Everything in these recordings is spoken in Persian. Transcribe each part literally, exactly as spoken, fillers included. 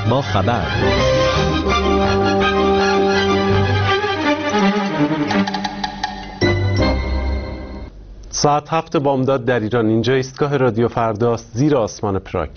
با خبر. ساعت هفت بامداد در ایران. اینجا ایستگاه رادیو فرداست، زیر آسمان پراگ.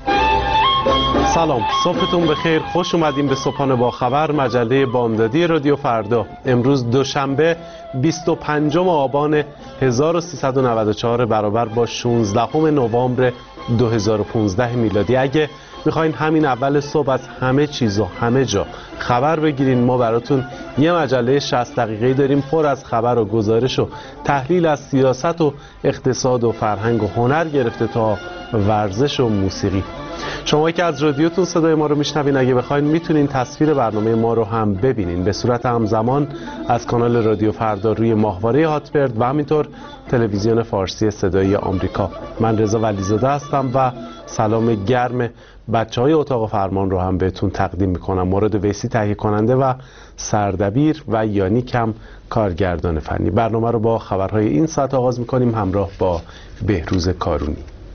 سلام، صبحتون بخیر. خوش اومدیم به صبحانه با خبر، مجله بامدادی رادیو فردا. امروز دوشنبه بیست و پنجم آبان هزار و سیصد و نود و چهار برابر با شانزدهم نوامبر دو هزار و پانزده میلادی. اگه میخواین همین اول صبح از همه چیز و همه جا خبر بگیرین، ما براتون یه مجله شصت دقیقه‌ای داریم پر از خبر و گزارش و تحلیل از سیاست و اقتصاد و فرهنگ و هنر گرفته تا ورزش و موسیقی. شما که از رادیوتون صدای ما رو میشنوین، اگه بخواین میتونین تصویر برنامه ما رو هم ببینین به صورت همزمان از کانال رادیو فردا روی ماهواره هاتبرد و همینطور تلویزیون فارسی صدای آمریکا. من رضا ولیزاده هستم و سلام گرم بچهای اتاق فرمان رو هم بهتون تقدیم میکنم. مراد ویسی تهیه کننده و سردبیر و یانیک هم کارگردان فنی. برنامه رو با خبرهای این ساعت آغاز میکنیم همراه با بهروز کارونی.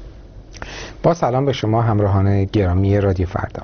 با سلام به شما همراهان گرامی رادیو فردا.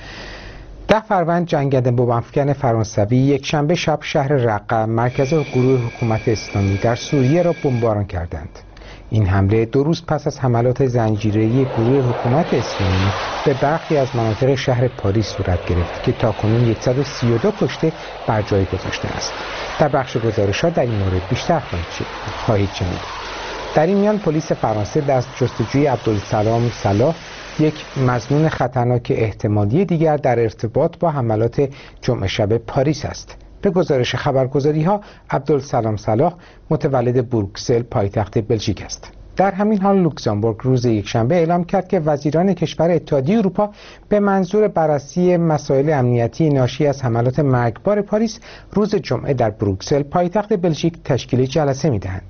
ده فروند جنگنده بمب‌افکن فرانسوی یک شنبه شب شهر رقه، مرکز گروه حکومت اسلامی در سوریه را بمباران کردند. این حمله دو روز پس از حملات زنجیره‌ای گروه حکومت اسلامی به برخی از مناطق شهر پاریس صورت گرفت که تاکنون صد و سی و دو کشته بر جای گذاشته است. در بخش گزارش‌ها در این مورد بیشتر خواهید شنید. در این میان پلیس فرانسه دست جستجوی عبدالسلام صلاح، یک مظنون خطرناک احتمالی دیگر در ارتباط با حملات جمعه شب پاریس است. به گزارش خبرگزاری‌ها عبدالسلام صلاح متولد بروکسل پایتخت بلژیک است. در همین حال لوکزامبورگ روز یکشنبه اعلام کرد که وزیران کشور اتحادیه اروپا به منظور بررسی مسائل امنیتی ناشی از حملات مرگبار پاریس روز جمعه در بروکسل پایتخت بلژیک تشکیل جلسه می‌دهند.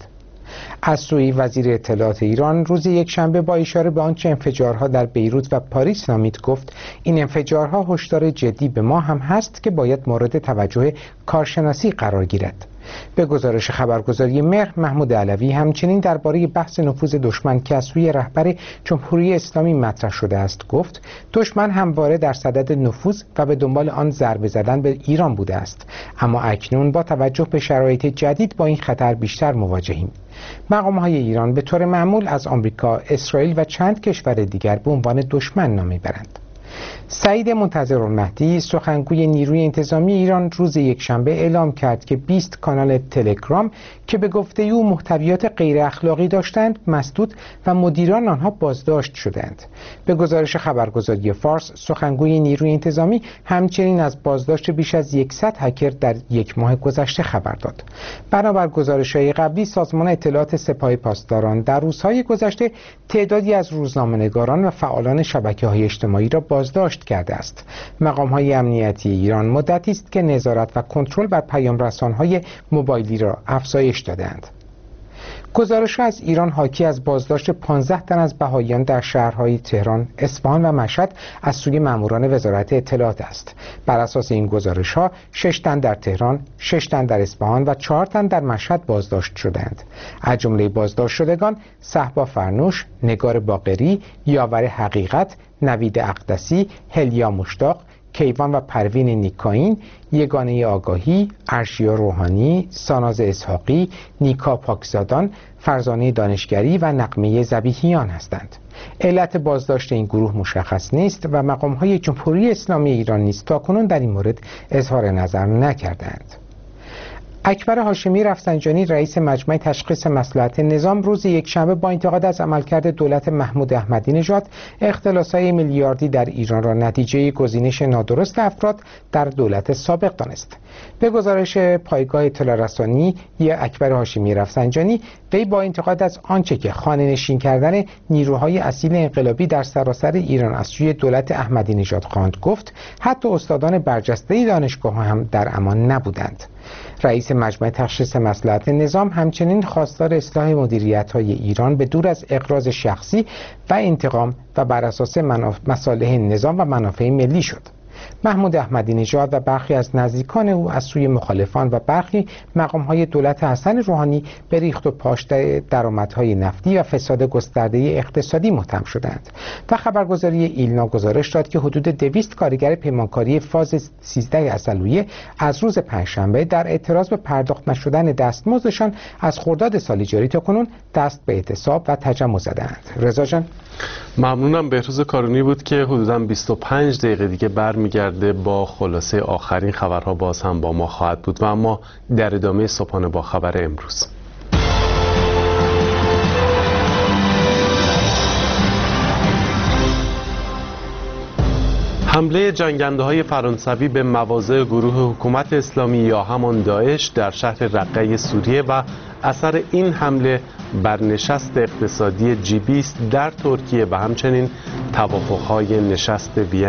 از سوی وزیر اطلاعات ایران روز یکشنبه با اشاره به آنچه انفجارها در بیروت و پاریس نامید گفت این انفجارها هشدار جدی به ما هم هست که باید مورد توجه کارشناسی قرار گیرد. به گزارش خبرگزاری مهر، محمود علوی همچنین درباره بحث نفوذ دشمن که از سوی رهبر جمهوری اسلامی مطرح شده است گفت دشمن همواره در صدد نفوذ و به دنبال آن ضربه زدن به ایران بوده است، اما اکنون با توجه به شرایط جدید با این خطر بیشتر مواجهیم. مقام‌های ایران به طور معمول از آمریکا، اسرائیل و چند کشور دیگر به عنوان دشمن نام می‌برند. سعید منتظرالمهدی، سخنگوی نیروی انتظامی ایران، روز یکشنبه اعلام کرد که بیست کانال تلگرام که به گفته او محتویات غیر اخلاقی داشتند مسدود و مدیران آنها بازداشت شدند. به گزارش خبرگزاری فارس، سخنگوی نیروی انتظامی همچنین از بازداشت بیش از صد هکر در یک ماه گذشته خبر داد. بنابر گزارش‌های قبلی، سازمان اطلاعات سپاه پاسداران در روزهای گذشته تعدادی از روزنامه‌نگاران و فعالان شبکه‌های اجتماعی را بازداشت کرده است. مقام‌های امنیتی ایران مدتی است که نظارت و کنترل بر پیام‌رسان‌های موبایلی را افزایش دادند. گزارش از ایران حاکی از بازداشت پانزده تن از بهائیان در شهرهای تهران، اصفهان و مشهد از سوی ماموران وزارت اطلاعات است. بر اساس این گزارش‌ها شش تن در تهران، شش تن در اصفهان و چهار تن در مشهد بازداشت شدند. از جمله بازداشت شدگان صهبا فرنوش، نگار باقری، یاور حقیقت، نوید اقدسی، هلیا مشتاق، کیوان و پروین نیکاین، یگانه آگاهی، ارشیا روحانی، ساناز اسحاقی، نیکا پاکزادان، فرزانه دانشگری و نقمه ذبیحیان هستند. علت بازداشت این گروه مشخص نیست و مقام‌های جمهوری اسلامی ایران نیز تاکنون در این مورد اظهار نظر نکردند. اکبر هاشمی رفسنجانی، رئیس مجمع تشخیص مصلحت نظام، روز یکشنبه با انتقاد از عملکرد دولت محمود احمدی نژاد اختلاس‌های میلیاردی در ایران را نتیجه گزینش نادرست افراد در دولت سابق دانست. به گزارش پایگاه اطلاع رسانی یا اکبر هاشمی رفسنجانی، وی با انتقاد از آنچه که خانه‌نشین کردن نیروهای اصیل انقلابی در سراسر ایران از سوی دولت احمدی نژاد خواند گفت حتی استادان برجسته دانشگاه هم در امان نبودند. رئیس مجمع تشخیص مصلحت نظام همچنین خواستار اصلاح مدیریت‌های ایران به دور از اغراض شخصی و انتقام و بر اساس مصالح نظام و منافع ملی شد. محمود احمدی نژاد و برخی از نزدیکان او از سوی مخالفان و برخی مقام‌های دولت حسن روحانی به ریخت و پاش درآمدهای نفتی و فساد گسترده اقتصادی متهم شدند و خبرگزاری ایلنا گزارش داد که حدود دویست کارگر پیمانکاری فاز سیزده عسلویه از روز پنجشنبه در اعتراض به پرداخت نشدن دستمزدشان از خرداد سال جاری تا کنون دست به اعتصاب و تجمع زدند. رضا جان. ممنونم. بهروز کارونی بود که حدوداً بیست و پنج دقیقه دیگه برمیگرده با خلاصه آخرین خبرها باز هم با ما خواهد بود و اما در ادامه صبحانه با خبر امروز. حمله جنگنده‌های فرانسوی به مواضع گروه حکومت اسلامی یا همان داعش در شهر رقه سوریه و اثر این حمله بر نشست اقتصادی جی بیست در ترکیه و همچنین توافق‌های نشست وین.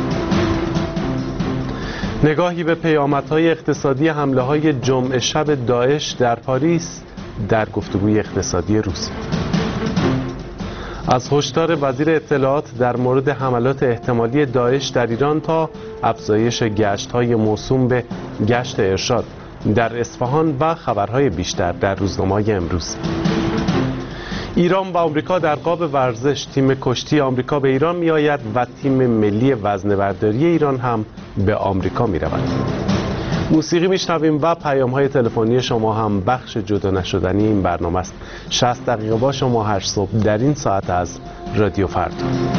نگاهی به پیامدهای اقتصادی حمله‌های جمعه شب داعش در پاریس در گفتگوی اقتصادی روسیه. از هشدار وزیر اطلاعات در مورد حملات احتمالی داعش در ایران تا افزایش گشت‌های موسوم به گشت ارشاد در اصفهان و خبرهای بیشتر در روزنامه‌های امروز. ایران و آمریکا در قاب ورزش، تیم کشتی آمریکا به ایران می‌آید و تیم ملی وزنه‌برداری ایران هم به آمریکا می‌رود. موسیقی میشنویم و پیام‌های تلفنی شما هم بخش جدا نشدنی این برنامه است. شصت دقیقه با شما هر صبح در این ساعت از رادیو فردا.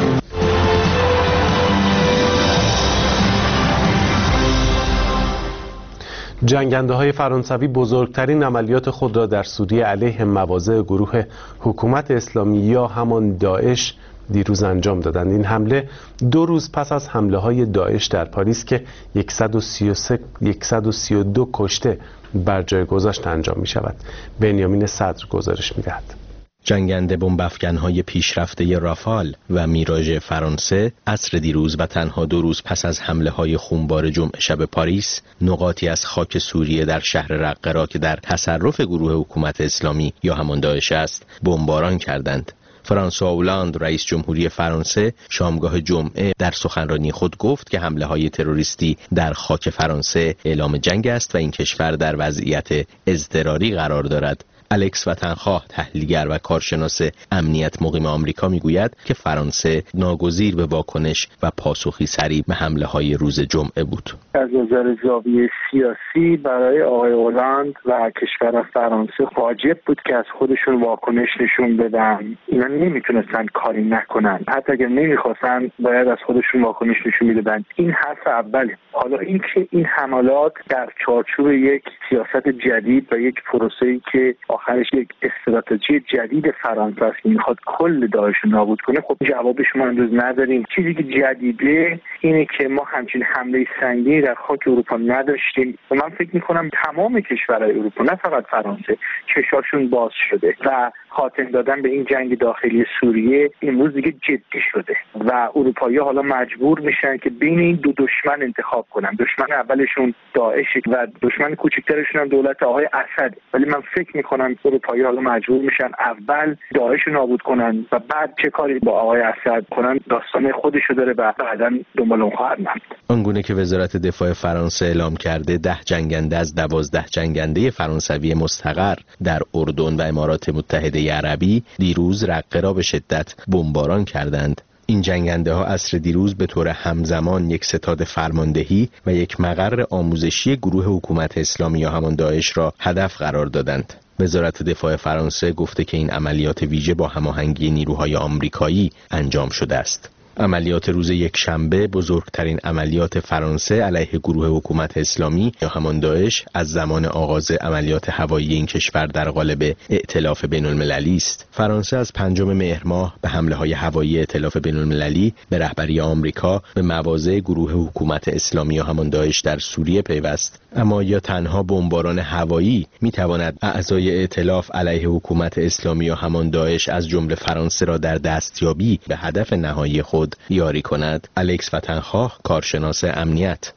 جنگنده‌های فرانسوی بزرگترین عملیات خود را در سوریه علیه مواضع گروه حکومت اسلامی یا همان داعش دیروز انجام دادند. این حمله دو روز پس از حمله‌های داعش در پاریس که صد و سی و سه صد و سی و دو کشته بر جای گذاشت انجام می شود. بنیامین صدر گزارش می دهد. جنگنده بمب‌افکن‌های پیشرفته رافال و میراژ فرانسه عصر دیروز و تنها دو روز پس از حمله‌های خونبار جمعه شب پاریس نقاطی از خاک سوریه در شهر رقه را که در تصرف گروه حکومت اسلامی یا همان داعش است بمباران کردند. فرانسوا اولاند رئیس جمهوری فرانسه شامگاه جمعه در سخنرانی خود گفت که حمله‌های تروریستی در خاک فرانسه اعلام جنگ است و این کشور در وضعیت اضطراری قرار دارد. الکس وطنخواه تحلیلگر و کارشناس امنیت مقیم آمریکا میگوید که فرانسه ناگزیر به واکنش و پاسخی سریع به حمله‌های روز جمعه بود. از نظر زاویه سیاسی برای آقای اولاند و کشور فرانسه واجب بود که از خودشون واکنش نشون بدن. اینا نمیتونستن کاری نکنن. حتی اگر نمیخواستن باید از خودشون واکنش نشون میدادن. این حرف اوله. حالا اینکه این حملات در چارچوب یک سیاست جدید و یک پروسه‌ای که آخرش یک استراتژی جدید فرانسه است که میخواد کل داعش رو نابود کنه، خب جواب شما امروز نداریم. چیزی که جدیده اینه که ما همچین حمله سنگینی در خاک اروپا نداشتیم و من فکر میکنم تمام کشورهای اروپا نه فقط فرانسه چشاشون باز شده و خاتمه دادن به این جنگ داخلی سوریه امروز دیگه جدی شده و اروپایی‌ها حالا مجبور میشن که بین این دو دشمن انتخاب کنن. دشمن اولشون داعش و دشمن کوچکترشون هم دولت آقای اسد. ولی من فکر میکنم اروپایی‌ها حالا مجبور میشن اول داعش رو نابود کنن و بعد چه کاری با آقای اسد کنن داستان خودشو داره و بعداً دنبال اون خواهد ماند. آنگونه که وزارت دفاع فرانسه اعلام کرده ده جنگنده از دوازده جنگنده فرانسوی مستقر در اردن و امارات متحده عربی دیروز رقه را به شدت بمباران کردند. این جنگنده ها عصر دیروز به طور همزمان یک ستاد فرماندهی و یک مقر آموزشی گروه حکومت اسلامی یا همان داعش را هدف قرار دادند. وزارت دفاع فرانسه گفته که این عملیات ویژه با هماهنگی نیروهای آمریکایی انجام شده است. عملیات روز یک شنبه بزرگترین عملیات فرانسه علیه گروه حکومت اسلامی یا همان داعش از زمان آغاز عملیات هوایی این کشور در قالب ائتلاف بین المللی است. فرانسه از پنجم مهر ماه به حمله های هوایی ائتلاف بین المللی به رهبری آمریکا به مواضع گروه حکومت اسلامی یا همان داعش در سوریه پیوست. اما یا تنها بمباران هوایی می تواند اعضای ائتلاف علیه حکومت اسلامی یا همان داعش از جمله فرانسه را در دستیابی به هدف نهایی خود یاری کند. الکس وطنخواه کارشناس امنیت: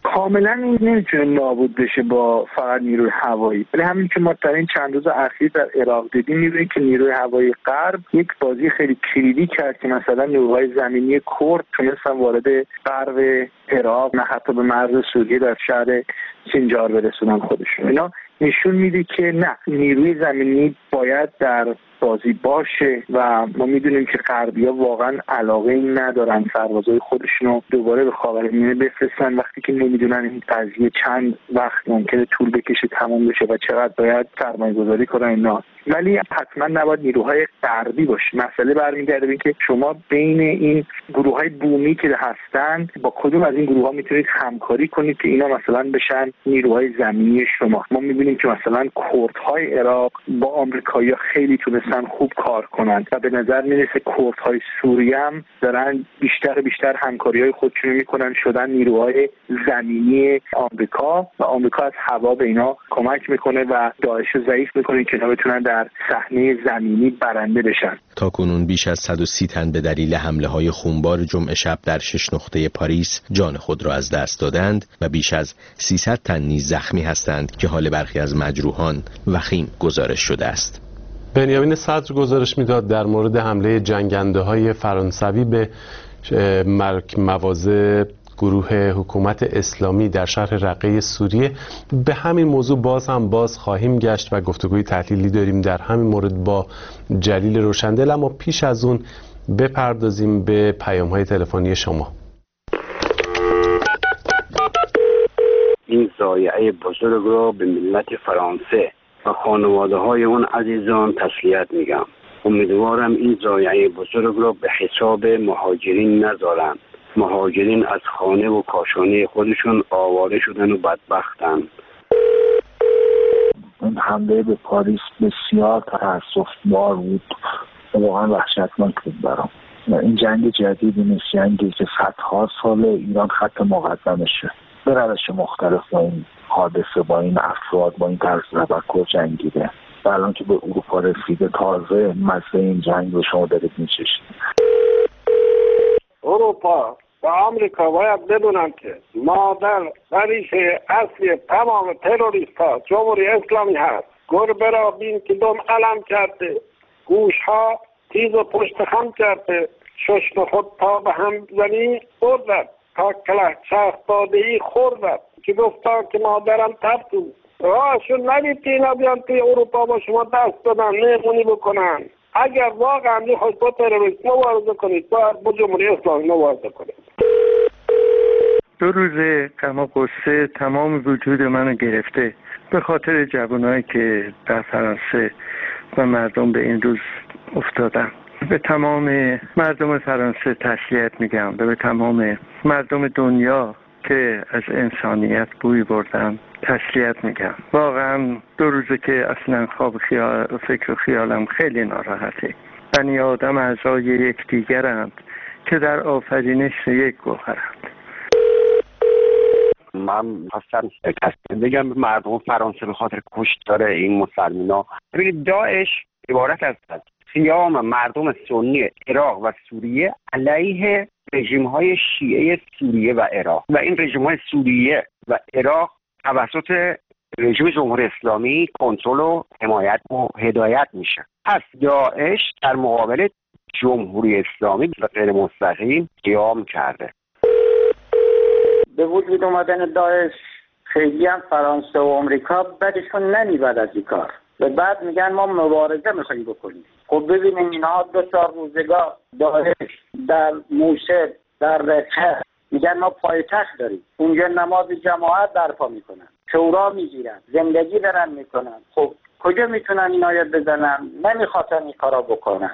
کاملا نمیتونه نابود بشه با فقط نیروی هوایی، ولی همین که ما در این چند روز اخیر در عراق دیدیم می‌بینیم که نیروی هوایی غرب یک بازی خیلی کلیدی کرد که مثلا نیروهای زمینی کرد تونستن وارد غرب عراق نه حتی به مرز سوریه در شهر سینجار برسونن خودشون. اینا نشون میده که نه، نیروی زمینی باید در بازی باشه و ما میدونیم که غربی‌ها واقعا علاقه این ندارن سربازای خودشون رو دوباره به خاورمیانه بفرستن وقتی که نمیدونن این قضیه چند وقت ممکنه طول بکشه تمام بشه و چقدر باید سرمایه‌گذاری کنن اینا. ولی حتما نباید نیروهای غربی باشه. مسئله برمیگرده به اینکه شما بین این گروه‌های بومی که هستن با کدوم از این گروه‌ها میتونید همکاری کنید که اینا مثلا بشن نیروهای زمینی شما. ما می‌بینیم که مثلا کردهای عراق با آمریکایی‌ها خیلی تونستن خوب کار کنن و به نظر میرسه کردهای سوریه هم دارن بیشتر بیشتر همکاری‌های خودشون میکنن شدن نیروهای زمینی آمریکا و آمریکا از هوا به اینا کمک میکنه و داعش رو ضعیف میکنه که اینا بتونن در صحنه زمینی برنده بشن. تاکنون بیش از صد و سی تن به دلیل حمله‌های خونبار جمعه شب در شش نقطه پاریس جان خود را از دست دادند و بیش از سیصد تن نیز زخمی هستند که حال برخی از مجروحان وخیم گزارش شده است. بنیامین صدر گزارش میداد در مورد حمله جنگنده‌های فرانسوی به مواضع گروه حکومت اسلامی در شهر رقه سوریه. به همین موضوع باز هم باز خواهیم گشت و گفتگوی تحلیلی داریم در همین مورد با جلیل روشندل، اما پیش از اون بپردازیم به پیام‌های تلفنی شما. این ضایعه بزرگ را به ملت فرانسه و خانواده های اون عزیزان تسلیت میگم. امیدوارم این ضایعه بزرگ را به حساب مهاجرین نذارن. مهاجرین از خانه و کاشانه خودشون آواره شدن و بدبختن. این حمله به پاریس بسیار تأسف‌بار بود، واقعا وحشتناک بود برام. این جنگ جدیدی نیست، جنگی که صدها سال ایران خط مقدمشه. به روش مختلف با این حادثه، با این افراد، با این طرز تفکر جنگیده. الان که به اروپا رسیده تازه مزه این جنگ رو شما دارید میچشید. اروپا و آمریکا باید بدونن که مادر و ریشه اصلی تمام تروریست ها جمهوری اسلامی هست. گربه را بین که دم علم کرده، گوش ها تیز و پشت خم کرده، ششم خود تا به هم زنی بردد، تا کله چرخ داده ای خوردد که گفتن که مادرم تبدو راهشون ندید که اینا بیان توی اروپا با شما دست دادن مهمونی بکنن. اگر واقعا میخواید با تروریست مبارزه کنید باید با جمهوری اسلامی مبارزه کنید. دو روز غم و غصه تمام وجود منو گرفته به خاطر جوانایی که در فرانسه و مردم به این روز افتادن. به تمام مردم فرانسه تسلیت میگم و به تمام مردم دنیا که از انسانیت بوی بردن تسلیت میگم. واقعا دو روزه که اصلا خواب خیال فکر و خیالم خیلی ناراحته. بنی آدم اعضای یکدیگرند که در آفرینش یک گوهرند. من خواستم بگم به مردم فرانسه به خاطر کشتار این مسلمان‌ها، ببینید داعش عبارت است از قیام مردم سنی عراق و سوریه علیه رژیم‌های شیعه سوریه و عراق و این رژیم‌های سوریه و عراق توسط رژیم جمهوری اسلامی کنترل و حمایت و هدایت میشه. پس داعش در مقابل جمهوری اسلامی به غیر مستقیم قیام کرده. به وجود اومدن داعش خیلی هم فرانسه و آمریکا بدشون نمیبرد از این کار و بعد میگن ما مبارزه میخوایم بکنیم. خب ببینیم اینها دو چهار روزگار داعش در موشل در رقه میگن ما پایتخت داریم، اونجا نماز جماعت برپا میکنن، شورا میگیرن، زندگی دارن میکنن. خب کجا میتونن این آیت بزنن؟ نمیخواتن این کارا بکنن.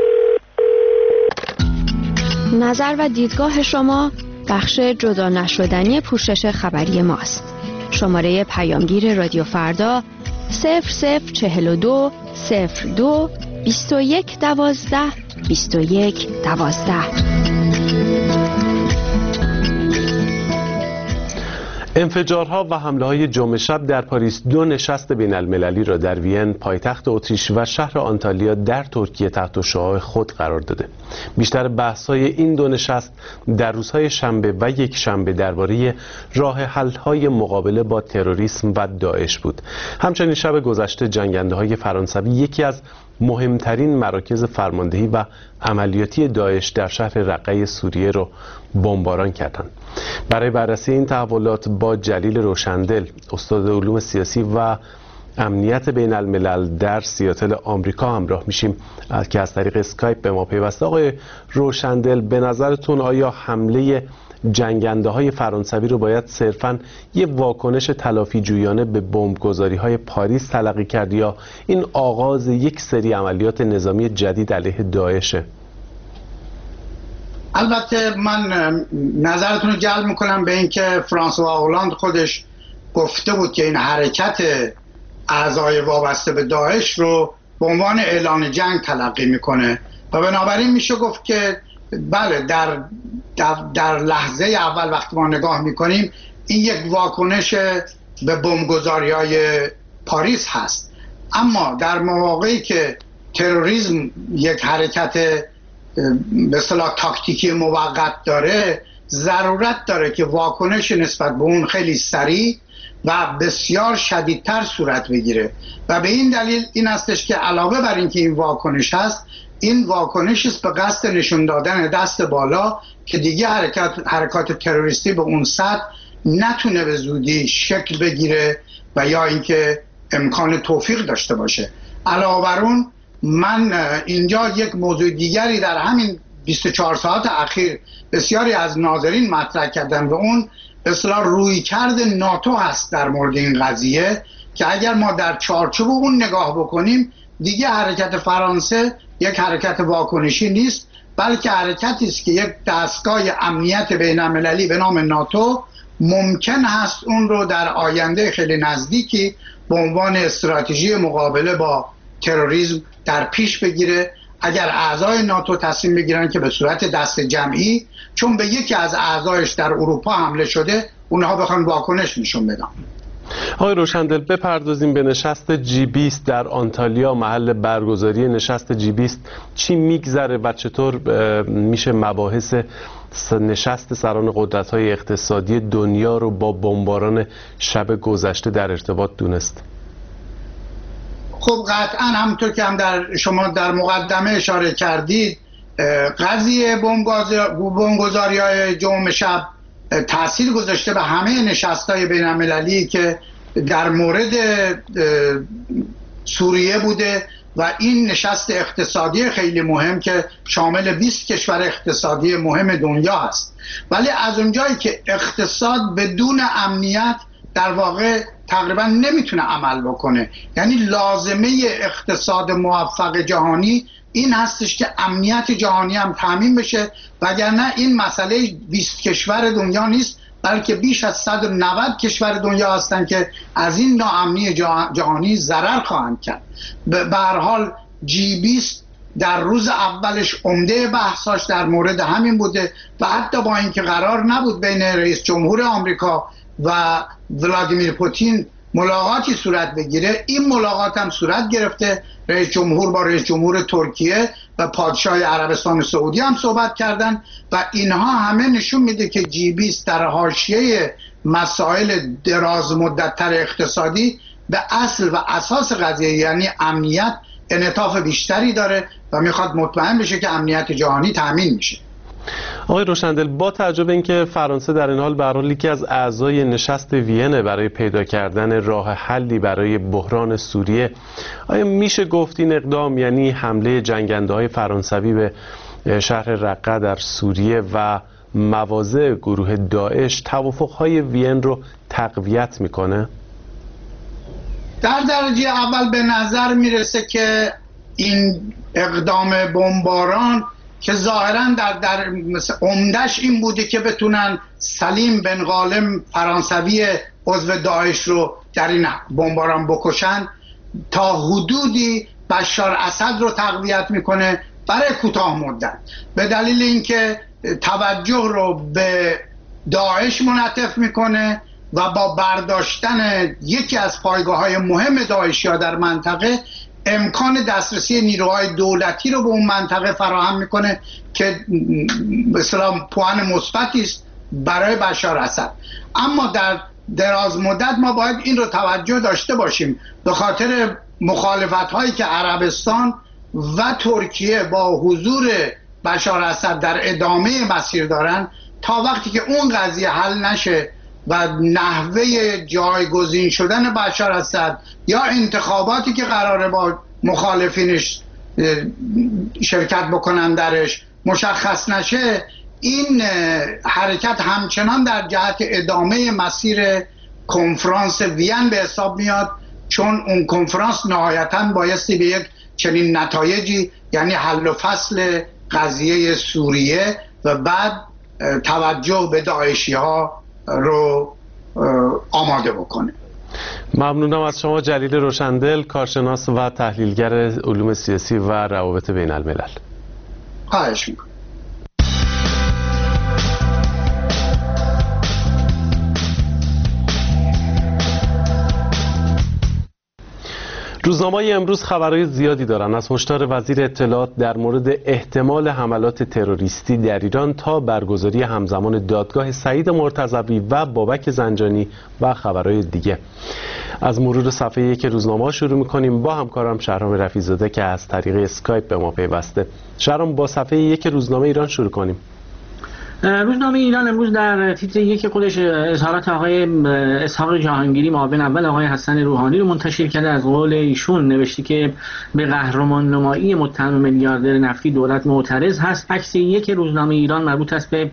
نظر و دیدگاه شما بخش جدا نشدنی پوشش خبری ماست. شماره پیامگیر رادیو فردا صفر صفر چهل و دو صفر دو بیست و یک دوازده بیست و یک دوازده. انفجارها و حمله‌های جمعه شب در پاریس دو نشست بین المللی را در وین پایتخت اتریش و شهر آنتالیا در ترکیه تحت شعاع خود قرار داده. بیشتر بحث‌های این دو نشست در روزهای شنبه و یک شنبه درباره راه حل‌های مقابله با تروریسم و داعش بود. همچنین شب گذشته جنگنده‌های فرانسوی یکی از مهمترین مراکز فرماندهی و عملیاتی داعش در شهر رقه سوریه را بمباران کردند. برای بررسی این تحولات با جلیل روشندل، استاد علوم سیاسی و امنیت بین الملل در سیاتل آمریکا همراه میشیم که از طریق اسکایپ به ما پیوسته. آقای روشندل، به نظرتون آیا حمله جنگنده های فرانسوی رو باید صرفاً یه واکنش تلافی جویانه به بمبگذاری های پاریس تلقی کرد یا این آغاز یک سری عملیات نظامی جدید علیه داعشه؟ البته من نظرتون رو جلب میکنم به اینکه فرانسوا هولند خودش گفته بود که این حرکت اعضای وابسته به داعش رو به عنوان اعلان جنگ تلقی میکنه و بنابراین میشه گفت که بله در در, در لحظه اول وقتی ما نگاه میکنیم این یک واکنش به بمبگذاری‌های پاریس هست، اما در مواقعی که تروریسم یک حرکت به اصطلاح تاکتیکی موقت داره، ضرورت داره که واکنش نسبت به اون خیلی سریع و بسیار شدیدتر صورت بگیره و به این دلیل این هستش که علاوه بر اینکه این واکنش هست، این واکنش است به قصد نشون دادن دست بالا که دیگه حرکت حرکات تروریستی به اون سطح نتونه به زودی شکل بگیره و یا اینکه امکان توفیق داشته باشه. علاوه بر اون من اینجا یک موضوع دیگری در همین بیست و چهار ساعت اخیر بسیاری از ناظرین مطرح کردن و اون اصلا رویکرد ناتو هست در مورد این قضیه که اگر ما در چارچوب اون نگاه بکنیم دیگه حرکت فرانسه یک حرکت واکنشی نیست، بلکه حرکتی است که یک دستگاه امنیت بین المللی به نام ناتو ممکن هست اون رو در آینده خیلی نزدیکی به عنوان استراتژی مقابله با تروریسم در پیش بگیره اگر اعضای ناتو تصمیم بگیرن که به صورت دست جمعی، چون به یکی از اعضایش در اروپا حمله شده، اونها بخوان واکنش نشون بدن. آقای روشندل، بپردازیم به نشست جی بیست در آنتالیا، محل برگزاری نشست جی بیست. چی میگذره و چطور میشه مباحث نشست سران قدرت‌های اقتصادی دنیا رو با بمباران شب گذشته در ارتباط دونست؟ خب قطعا همونطور که هم در شما در مقدمه اشاره کردید، قضیه بمبگذاری های جمعه شب تأثیر گذاشته به همه نشست‌های بین المللی که در مورد سوریه بوده و این نشست اقتصادی خیلی مهم که شامل بیست کشور اقتصادی مهم دنیا هست. ولی از اونجایی که اقتصاد بدون امنیت در واقع تقریبا نمیتونه عمل بکنه، یعنی لازمه اقتصاد موفق جهانی این هستش که امنیت جهانی هم تامین بشه، وگرنه این مسئله بیست کشور دنیا نیست بلکه بیش از صد و نود کشور دنیا هستن که از این ناامنی جهانی ضرر خواهند کرد. به هر حال جی بیست در روز اولش عمده بحثاش در مورد همین بوده و حتی با اینکه قرار نبود بین رئیس جمهور آمریکا و ولادیمیر پوتین ملاقاتی صورت بگیره، این ملاقات هم صورت گرفته. رئیس جمهور با رئیس جمهور ترکیه و پادشاه عربستان سعودی هم صحبت کردن و اینها همه نشون میده که جی بیست در حاشیه مسائل دراز مدت‌تر اقتصادی به اصل و اساس قضیه یعنی امنیت انعطاف بیشتری داره و میخواد مطمئن بشه که امنیت جهانی تامین میشه. آقای روشندل، با توجه به اینکه فرانسه در این حال به هر حال یکی از اعضای نشست وین برای پیدا کردن راه حلی برای بحران سوریه، آیا میشه گفت این اقدام یعنی حمله جنگنده‌های فرانسوی به شهر رقه در سوریه و مواضع گروه داعش توافق‌های وین رو تقویت میکنه؟ در درجه اول به نظر میرسه که این اقدام بمباران که ظاهراً در در عمدش این بوده که بتونن سلیم بن غانم فرانسوی عضو داعش رو در این بمباران بکشن، تا حدودی بشار اسد رو تقویت میکنه برای کوتاه مدت، به دلیل اینکه توجه رو به داعش منعطف میکنه و با برداشتن یکی از پایگاه‌های مهم داعشی‌ها در منطقه امکان دسترسی نیروهای دولتی رو به اون منطقه فراهم میکنه که به اصطلاح پوان مثبتی است برای بشار اسد. اما در دراز مدت ما باید این رو توجه داشته باشیم به خاطر مخالفت هایی که عربستان و ترکیه با حضور بشار اسد در ادامه مسیر دارن، تا وقتی که اون قضیه حل نشه و نحوه جایگزین شدن بشار اسد یا انتخاباتی که قراره با مخالفینش شرکت بکنن درش مشخص نشه، این حرکت همچنان در جهت ادامه مسیر کنفرانس وین به حساب میاد، چون اون کنفرانس نهایتاً بایستی به یک چنین نتایجی، یعنی حل و فصل قضیه سوریه و بعد توجه به داعشی ها رو آماده بکنه. ممنونم از شما جلیل روشندل، کارشناس و تحلیلگر علوم سیاسی و روابط بین الملل. خواهش میکنم. روزنامه‌های امروز خبرهای زیادی دارن، از هشدار وزیر اطلاعات در مورد احتمال حملات تروریستی در ایران تا برگزاری همزمان دادگاه سعید مرتضوی و بابک زنجانی و خبرهای دیگه. از مرور صفحه یک روزنامه شروع می‌کنیم با همکارم شهرام رفیع‌زاده که از طریق اسکایپ به ما پیوسته. شهرام، با صفحه یک روزنامه ایران شروع کنیم. روزنامه ایران امروز در تیتر یک خودش اظهارات آقای اسحاق جهانگیری معاون اول آقای حسن روحانی رو منتشر کرده. از قول ایشون نوشته که به قهرمان نمایی متهم میلیاردر نفتی دولت معترض هست. عکس یک روزنامه ایران مربوط است به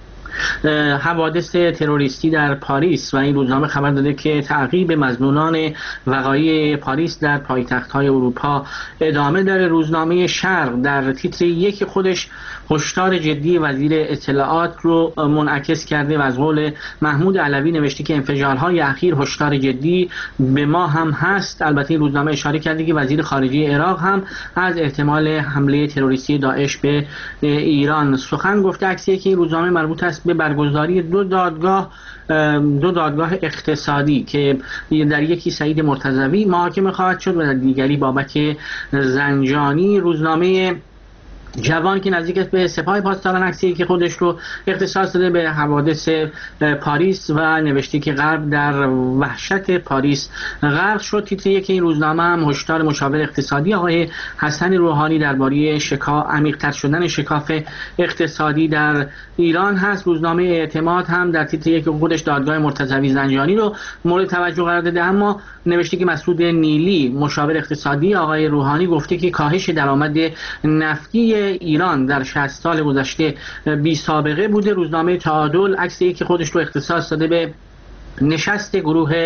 حوادث تروریستی در پاریس و این روزنامه خبر داده که تعقیب مظنونان وقایع پاریس در پایتخت‌های اروپا ادامه داره. روزنامه شرق در تیتر یک خودش هشدار جدی وزیر اطلاعات رو منعکس کرده و از قول محمود علوی نوشته که انفجارهای اخیر هشدار جدی به ما هم هست. البته این روزنامه اشاره کرده که وزیر خارجه عراق هم از احتمال حمله تروریستی داعش به ایران سخن گفته. عکسی که این روزنامه مربوط است به برگزاری دو دادگاه دو دادگاه اقتصادی که در یکی سعید مرتضوی محاکمه خواهد شد و در دیگری بابک زنجانی. روزنامه جوان که نزدیک است به سپاه پاسداران عکسی که خودش رو اختصاص داده به حوادث پاریس و نوشته که غرب در وحشت پاریس غرق شد. تیتر یک این روزنامه هم هشدار مشاور اقتصادی آقای حسن روحانی درباره شکاف عمیق‌تر شدن شکاف اقتصادی در ایران هست. روزنامه اعتماد هم در تیتر یک خودش دادگاه مرتضوی زنجانی رو مورد توجه قرار داده، اما نوشته که مسعود نیلی مشاور اقتصادی آقای روحانی گفته که کاهش درآمد نفتی ایران در شصت سال گذشته بی سابقه بوده. روزنامه تعادل عکسی که خودش رو اختصاص داده به نشست گروه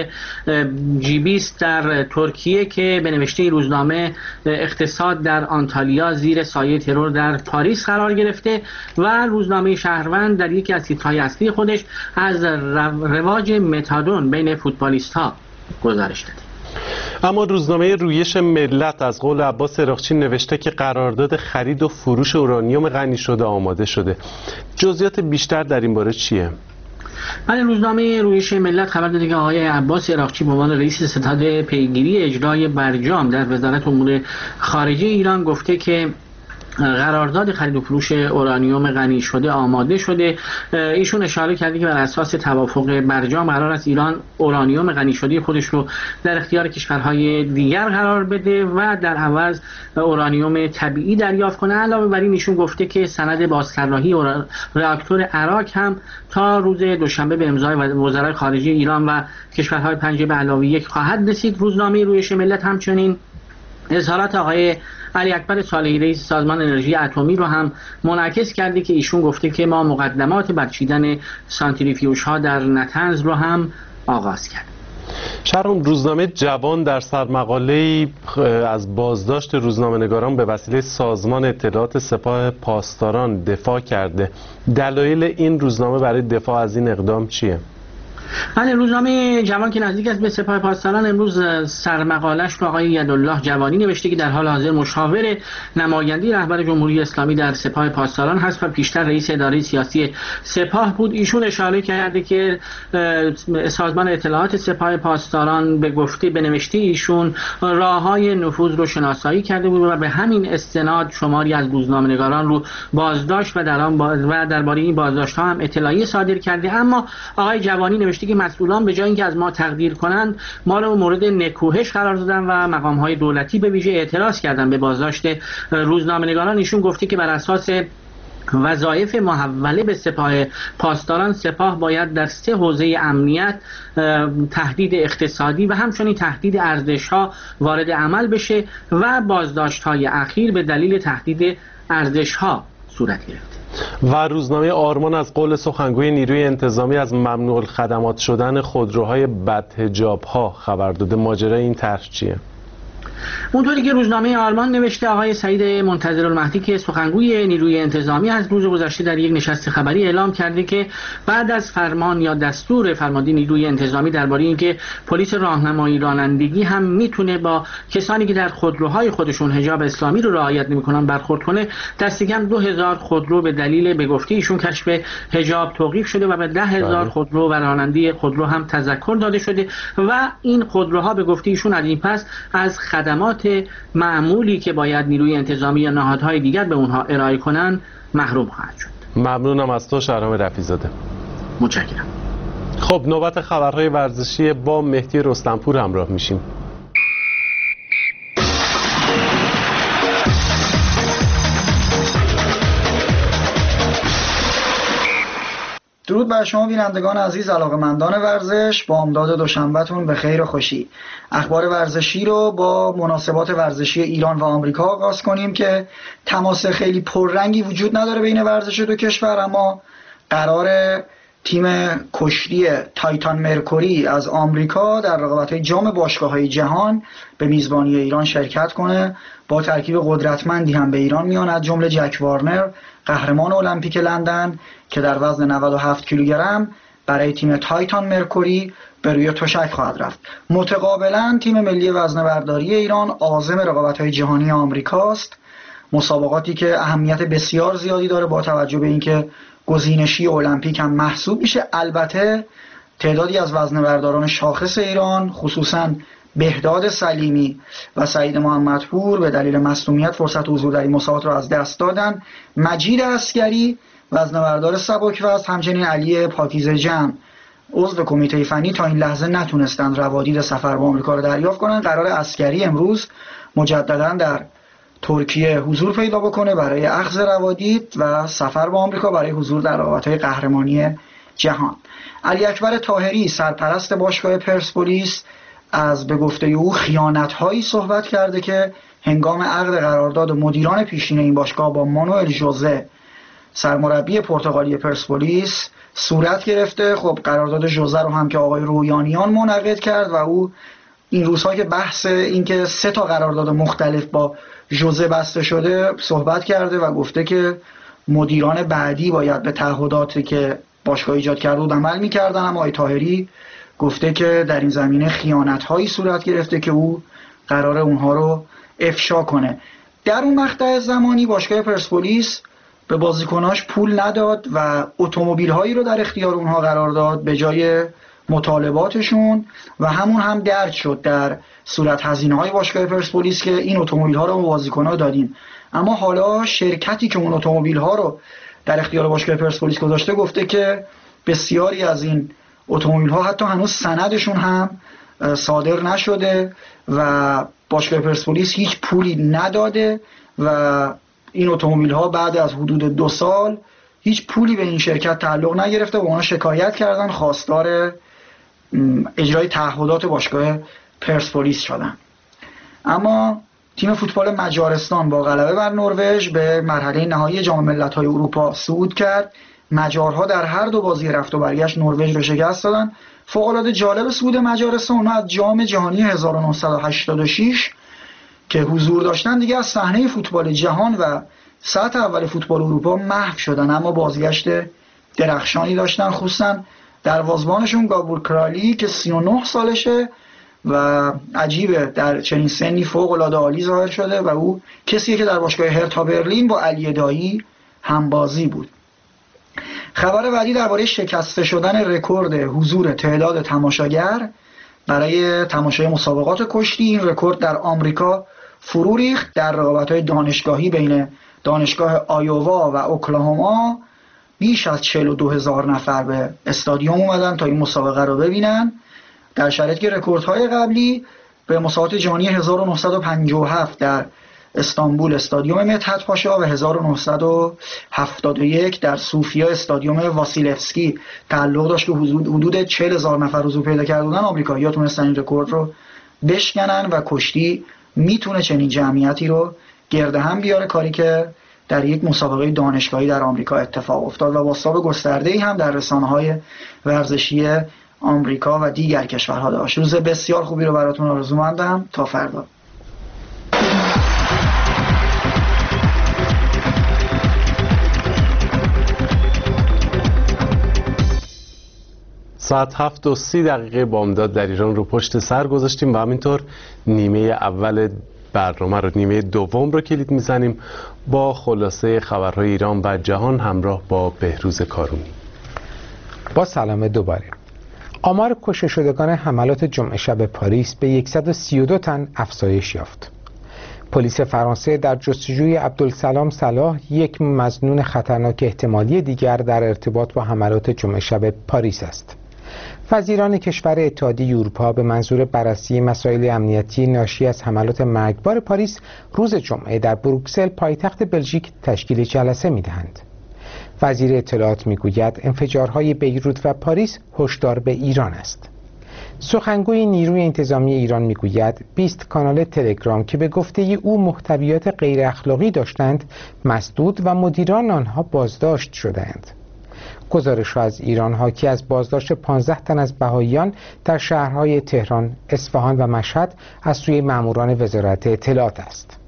جی بیست در ترکیه که به نوشته روزنامه اقتصاد در آنتالیا زیر سایه ترور در پاریس قرار گرفته و روزنامه شهروند در یکی از تیترهای اصلی خودش از رواج متادون بین فوتبالیست ها گزارش داده. اما روزنامه رویش ملت از قول عباس عراقچی نوشته که قرارداد خرید و فروش اورانیوم غنی شده آماده شده. جزئیات بیشتر در این باره چیه؟ بله، روزنامه رویش ملت خبر داده که آقای عباس عراقچی به عنوان رئیس ستاد پیگیری اجرای برجام در وزارت امور خارجه ایران گفته که قرارداد خرید و فروش اورانیوم غنی شده آماده شده. ایشون اشاره کرده که بر اساس توافق برجام قرار است ایران اورانیوم غنی شده خودش رو در اختیار کشورهای دیگر قرار بده و در عوض اورانیوم طبیعی دریافت کنه. علاوه بر این ایشون گفته که سند بازطراحی راکتور عراق هم تا روز دوشنبه به امضای وزرای خارجه ایران و کشورهای پنج به علاوه یک خواهد رسید. روزنامه رویش ملت همچنین اظهارات آقای علی اکبر صالحی رئیس سازمان انرژی اتمی رو هم منعکس کرده که ایشون گفته که ما مقدمات برچیدن سانتریفیوژ ها در نتنز رو هم آغاز کرد. شهرام، روزنامه جوان در سرمقاله‌ای از بازداشت روزنامه‌نگاران به وسیله سازمان اطلاعات سپاه پاسداران دفاع کرده. دلایل این روزنامه برای دفاع از این اقدام چیه؟ بله، روزنامه جوان که نزدیک است به سپاه پاسداران امروز سرمقالش رو آقای یدالله جوانی نوشته که در حال حاضر مشاور نماینده رهبر جمهوری اسلامی در سپاه پاسداران هست و پیشتر رئیس اداره سیاسی سپاه بود. ایشون اشاره کرده که سازمان اطلاعات سپاه پاسداران به گفته به نوشته ایشون راههای نفوذ رو شناسایی کرده بود و به همین استناد شماری از روزنامه‌نگاران رو بازداشت و در آن باز و درباره این بازداشت‌ها هم اطلاعیه صادر کرده. اما آقای جوانی نوشته که مسئولان به جای اینکه از ما تقدیر کنند ما رو مورد نکوهش قرار دادن و مقام‌های دولتی به ویژه اعتراض کردن به بازداشت روزنامه‌نگاران. ایشون گفته که بر اساس وظایف محوله به سپاه پاسداران سپاه باید در سه حوزه امنیت، تهدید اقتصادی و همچنین تهدید ارزش‌ها وارد عمل بشه و بازداشت‌های اخیر به دلیل تهدید ارزش‌ها صورت گرفت. و روزنامه آرمان از قول سخنگوی نیروی انتظامی از ممنوع الخدمات شدن خودروهای بدحجاب‌ها خبر داده. ماجرای این طرح چیه؟ اونطوری که روزنامه آرمان نوشته آقای سعید منتظرالمهدی که سخنگوی نیروی انتظامی از روز گذشته در یک نشست خبری اعلام کرده که بعد از فرمان یا دستور فرمانده نیروی انتظامی درباره اینکه پلیس راهنمایی رانندگی هم میتونه با کسانی که در خودروهای خودشون حجاب اسلامی رو رعایت نمیکنن برخورد کنه، دست کم دو هزار خودرو به دلیل به گفته ایشون کشف حجاب توقیف شده و به ده هزار خودرو و راننده خودرو هم تذکر داده شده و این خودروها به گفته ایشون از این پس از خدمات معمولی که باید نیروی انتظامی یا نهادهای دیگر به اونها ارائه کنن محروم خواهد شد. ممنونم از تو شهرام رفیع‌زاده. متشکرم. خب نوبت خبرهای ورزشی با مهدی رستمپور همراه میشیم. درود بر شما بینندگان عزیز، علاقه‌مندان ورزش، بامداد دوشنبهتون به خیر و خوشی. اخبار ورزشی رو با مناسبات ورزشی ایران و آمریکا آغاز کنیم که تماس خیلی پررنگی وجود نداره بین ورزش دو کشور، اما قرار تیم کشتی تایتان مرکوری از آمریکا در رقابت‌های جام باشگاه‌های جهان به میزبانی ایران شرکت کنه. با ترکیب قدرتمندی هم به ایران میان، از جمله جک وارنر قهرمان المپیک لندن که در وزن نود و هفت کیلوگرم برای تیم تایتان مرکوری به روی تشک خواهد رفت. متقابلا تیم ملی وزنه‌برداری ایران عازم رقابت‌های جهانی آمریکاست، مسابقاتی که اهمیت بسیار زیادی داره با توجه به اینکه گزینشی المپیک هم محسوب میشه. البته تعدادی از وزنه‌برداران شاخص ایران خصوصاً بهداد سلیمی و سعید محمدپور به دلیل مصونیت فرصت حضور در این مسابقات را از دست دادن. مجید عسگری وزنه‌بردار سبک‌وزن، همچنین علی پاکیزه جمع عضو کمیته فنی تا این لحظه نتونستند روادید سفر به آمریکا را دریافت کنند. قرار عسگری امروز مجددا در ترکیه حضور پیدا بکنه برای اخذ روادید و سفر به آمریکا برای حضور در رقابت‌های قهرمانی جهان. علی اکبر طاهری سرپرست باشگاه پرسپولیس از به گفته او خیانت‌هایی صحبت کرده که هنگام عقد قرارداد مدیران پیشین این باشگاه با مانوئل ژوزه سرمربی پرتغالی پرسپولیس صورت گرفته. خب قرارداد ژوزه رو هم که آقای رویانیان منعقد کرد و او این روزها که بحث این که سه تا قرارداد مختلف با ژوزه بسته شده صحبت کرده و گفته که مدیران بعدی باید به تعهداتی که باشگاه ایجاد کرده بود عمل می‌کردن، اما آقای طاهری گفته که در این زمینه خیانت‌هایی صورت گرفته که او قراره اونها رو افشا کنه. در اون مقطع زمانی باشگاه پرسپولیس به بازیکناش پول نداد و اتومبیل‌هایی رو در اختیار اونها قرار داد به جای مطالباتشون و همون هم درد شد در صورت هزینه‌های باشگاه پرسپولیس که این اتومبیل‌ها رو به بازیکن‌ها دادیم. اما حالا شرکتی که اون اتومبیل‌ها رو در اختیار باشگاه پرسپولیس گذاشته گفته که بسیاری از این اتومبیل‌ها حتی هنوز سندشون هم صادر نشده و باشگاه پرسپولیس هیچ پولی نداده و این اتومبیل‌ها بعد از حدود دو سال هیچ پولی به این شرکت تعلق نگرفته و اونا شکایت کردن، خواستار اجرای تعهدات باشگاه پرسپولیس شدن. اما تیم فوتبال مجارستان با غلبه بر نروژ به مرحله نهایی جام ملت‌های اروپا صعود کرد. مجارها در هر دو بازی رفت و برگشت نروژ رو شکست دادن. فوق‌العاده جالب صعود مجارستان، اونا از جام جهانی هزار و نهصد و هشتاد و شش که حضور داشتن دیگه از صحنه فوتبال جهان و سطح اول فوتبال اروپا محو شدن، اما بازگشت درخشانی داشتن، خصوصا دروازه‌بانشون گابور کرالی که سی و نه سالشه و عجیبه در چنین سنی فوق العاده عالی ظاهر شده و او کسیه که در باشگاه هرتا برلین با علی دایی همبازی بود. خبر بعدی درباره شکسته شدن رکورد حضور تعداد تماشاگر برای تماشای مسابقات کشتی. این رکورد در آمریکا فرو ریخت. در رقابت‌های دانشگاهی بین دانشگاه آیووا و اوکلاهوما بیش از چهل و دو هزار نفر به استادیوم اومدن تا این مسابقه رو ببینن، در شرایطی که رکوردهای قبلی به مسابقات جهانی هزار و نهصد و پنجاه و هفت در استانبول استادیوم مدحت پاشا و هزار و نهصد و هفتاد و یک در سوفیا استادیوم واسیلفسکی تعلق داشت که حدود چهل هزار نفر حضور پیدا کرده بودن. آمریکایی‌ها تونستن این رکورد رو بشکنن و کشتی میتونه چنین جمعیتی رو گرد هم بیاره، کاری که در یک مسابقه دانشگاهی در آمریکا اتفاق افتاد و بازتاب گسترده‌ای هم در رسانه‌های ورزشی آمریکا و دیگر کشورها داشت. روز بسیار خوبی رو براتون آرزومندم. تا فردا. ساعت هفت و سی دقیقه بامداد در ایران رو پشت سر گذاشتیم و همینطور نیمه اول برنامه رو، نیمه دوم رو کلید میزنیم با خلاصه خبرهای ایران و جهان همراه با بهروز کارونی. با سلام دوباره. آمار کشته شدگان حملات جمعه شب پاریس به صد و سی و دو تن افزایش یافت. پلیس فرانسه در جستجوی عبدالسلام صلاح، یک مظنون خطرناک احتمالی دیگر در ارتباط با حملات جمعه شب پاریس است. وزیران کشور اتحادیه اروپا به منظور بررسی مسائل امنیتی ناشی از حملات مرگبار پاریس روز جمعه در بروکسل پایتخت بلژیک تشکیل جلسه می‌دهند. وزیر اطلاعات میگوید انفجارهای بیروت و پاریس هشدار به ایران است. سخنگوی نیروی انتظامی ایران میگوید بیست کانال تلگرام که به گفته او محتویات غیر اخلاقی داشتند مسدود و مدیران آنها بازداشت شدند. گزارش از ایران حاکی از بازداشت پانزده تن از بهائیان در شهرهای تهران، اصفهان و مشهد از سوی ماموران وزارت اطلاعات است.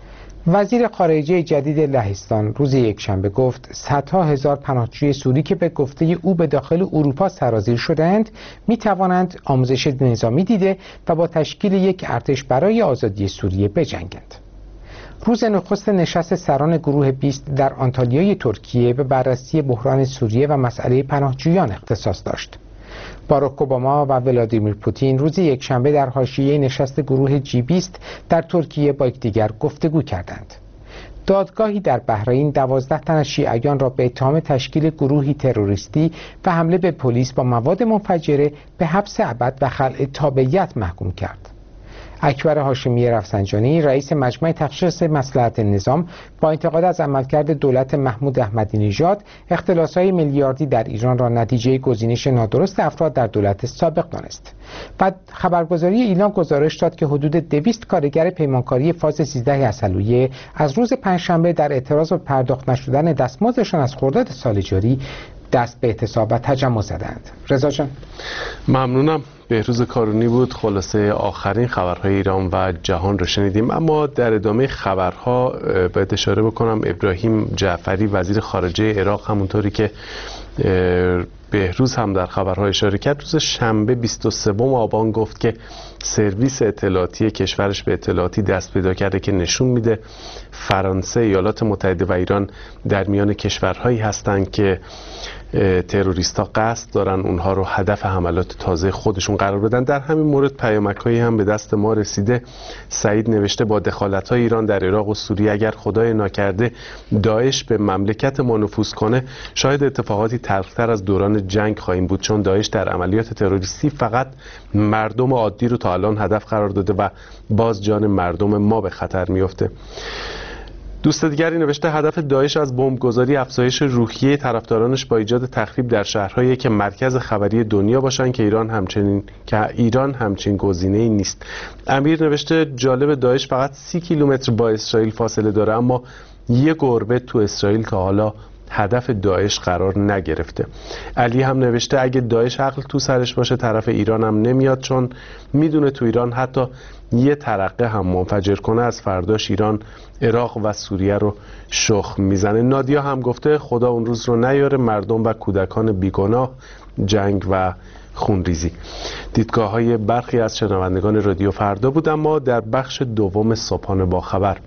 وزیر خارجه جدید لهستان روز یکشنبه گفت صدها هزار پناهجوی سوری که به گفته او به داخل اروپا سرازیر شده‌اند می توانند آموزش نظامی دیده و با تشکیل یک ارتش برای آزادی سوریه بجنگند. روز نخست نشست سران گروه بیست در آنتالیای ترکیه به بررسی بحران سوریه و مسئله پناهجویان اختصاص داشت. باراک اوباما و ولادیمیر پوتین روز یکشنبه در حاشیه نشست گروه جی بیست در ترکیه با یکدیگر گفتگو کردند. دادگاهی در بحرین دوازده تن از شیعیان را به اتهام تشکیل گروهی تروریستی و حمله به پلیس با مواد منفجره به حبس ابد و خلع تابعیت محکوم کرد. اکبر هاشمی رفسنجانی رئیس مجمع تشخیص مصلحت نظام با انتقاد از عملکرد دولت محمود احمدی نژاد اختلاس‌های میلیاردی در ایران را نتیجه گزینش نادرست افراد در دولت سابق دانست. و خبرگزاری ایلان گزارش داد که حدود دویست کارگر پیمانکاری فاز سیزده عسلویه از روز پنجشنبه در اعتراض به پرداخت نشدن دستمزدشان از خرداد سال جاری دست به اعتصاب و تجمع زدند. رضا جان ممنونم. بهروز کارونی بود. خلاصه آخرین خبرهای ایران و جهان رو شنیدیم. اما در ادامه خبرها باید اشاره بکنم ابراهیم جعفری وزیر خارجه عراق همونطوری که بهروز هم در خبرها اشاره کرد روز شنبه بیست و سوم آبان گفت که سرویس اطلاعاتی کشورش به اطلاعاتی دست پیدا کرده که نشون میده فرانسه، ایالات متحده و ایران در میان کشورهایی هستند که تروریستا قصد دارن اونها رو هدف حملات تازه خودشون قرار بدن. در همین مورد پیامک‌هایی هم به دست ما رسیده. سعید نوشته با دخالت‌های ایران در عراق و سوریه اگر خدای ناکرده داعش به مملکت ما نفوذ کنه شاید اتفاقاتی تلخ‌تر از دوران جنگ خواهیم بود، چون داعش در عملیات تروریستی فقط مردم عادی رو تا الان هدف قرار داده و باز جان مردم ما به خطر میفته. دوست دیگری نوشته هدف داعش از بمبگذاری افزایش روحیه طرفدارانش با ایجاد تخریب در شهرهایی که مرکز خبری دنیا باشن که ایران همچنین که ایران همچین گزینه‌ای نیست. امیر نوشته جالب داعش فقط سی کیلومتر با اسرائیل فاصله داره اما یک گربه تو اسرائیل تا حالا هدف داعش قرار نگرفته. علی هم نوشته اگه داعش عقل تو سرش باشه طرف ایران هم نمیاد، چون میدونه تو ایران حتی یه ترقه هم منفجر کنه از فرداش ایران عراق و سوریه رو شخم میزنه. نادیا هم گفته خدا اون روز رو نیاره، مردم و کودکان بیگناه، جنگ و خونریزی. دیدگاه های برخی از شنوندگان رادیو فردا بود. اما در بخش دوم صبحانه با خبر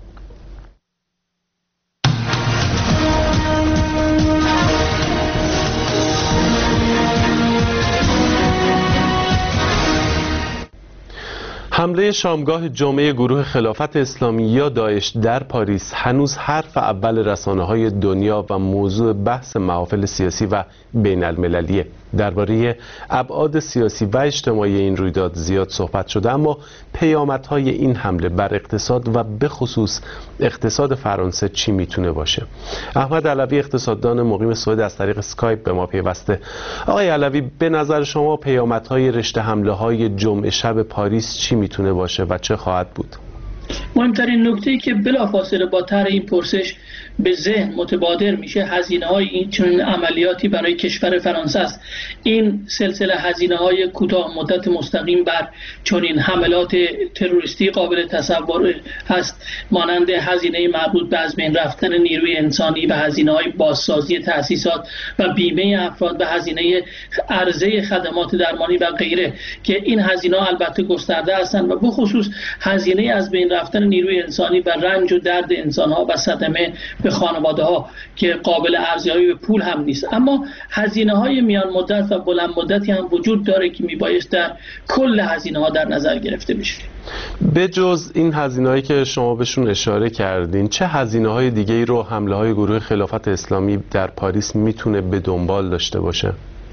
حمله شامگاه جمعه گروه خلافت اسلامی یا داعش در پاریس هنوز حرف اول رسانه‌های دنیا و موضوع بحث محافل سیاسی و بین المللیه. درباره ابعاد سیاسی و اجتماعی این رویداد زیاد صحبت شده، اما پیامدهای این حمله بر اقتصاد و به خصوص اقتصاد فرانسه چی میتونه باشه؟ احمد علوی اقتصاددان مقیم سوئد از طریق اسکایپ به ما پیوسته. آقای علوی، به نظر شما پیامدهای رشته حمله‌های جمعه شب پاریس چی میتونه باشه و چه خواهد بود؟ مهمترین نکته‌ای که بلافاصله با طرح این پرسش به ذهن متبادر میشه هزینه‌های این چنین عملیاتی برای کشور فرانسه است. این سلسله هزینه‌های کوتاه مدت مستقیم بر چنین حملات تروریستی قابل تصور است، مانند هزینه مربوط به از بین رفتن نیروی انسانی و هزینه‌های بازسازی تأسیسات و بیمه افراد و هزینه عرضه خدمات درمانی و غیره، که این هزینه‌ها البته گسترده هستند و به خصوص هزینه از بین رفتن نیروی انسانی و رنج و درد انسان‌ها و صدمه به خانواده‌ها که قابل ارزیابی به پول هم نیست. اما هزینه‌های میان مدت و بلند مدتی هم وجود داره که میبایست در کل هزینه‌ها در نظر گرفته بشه. به جز این هزینه‌هایی که شما بهشون اشاره کردین، چه هزینه‌های دیگه‌ای رو حمله‌های گروه خلافت اسلامی در پاریس میتونه به دنبال داشته باشه؟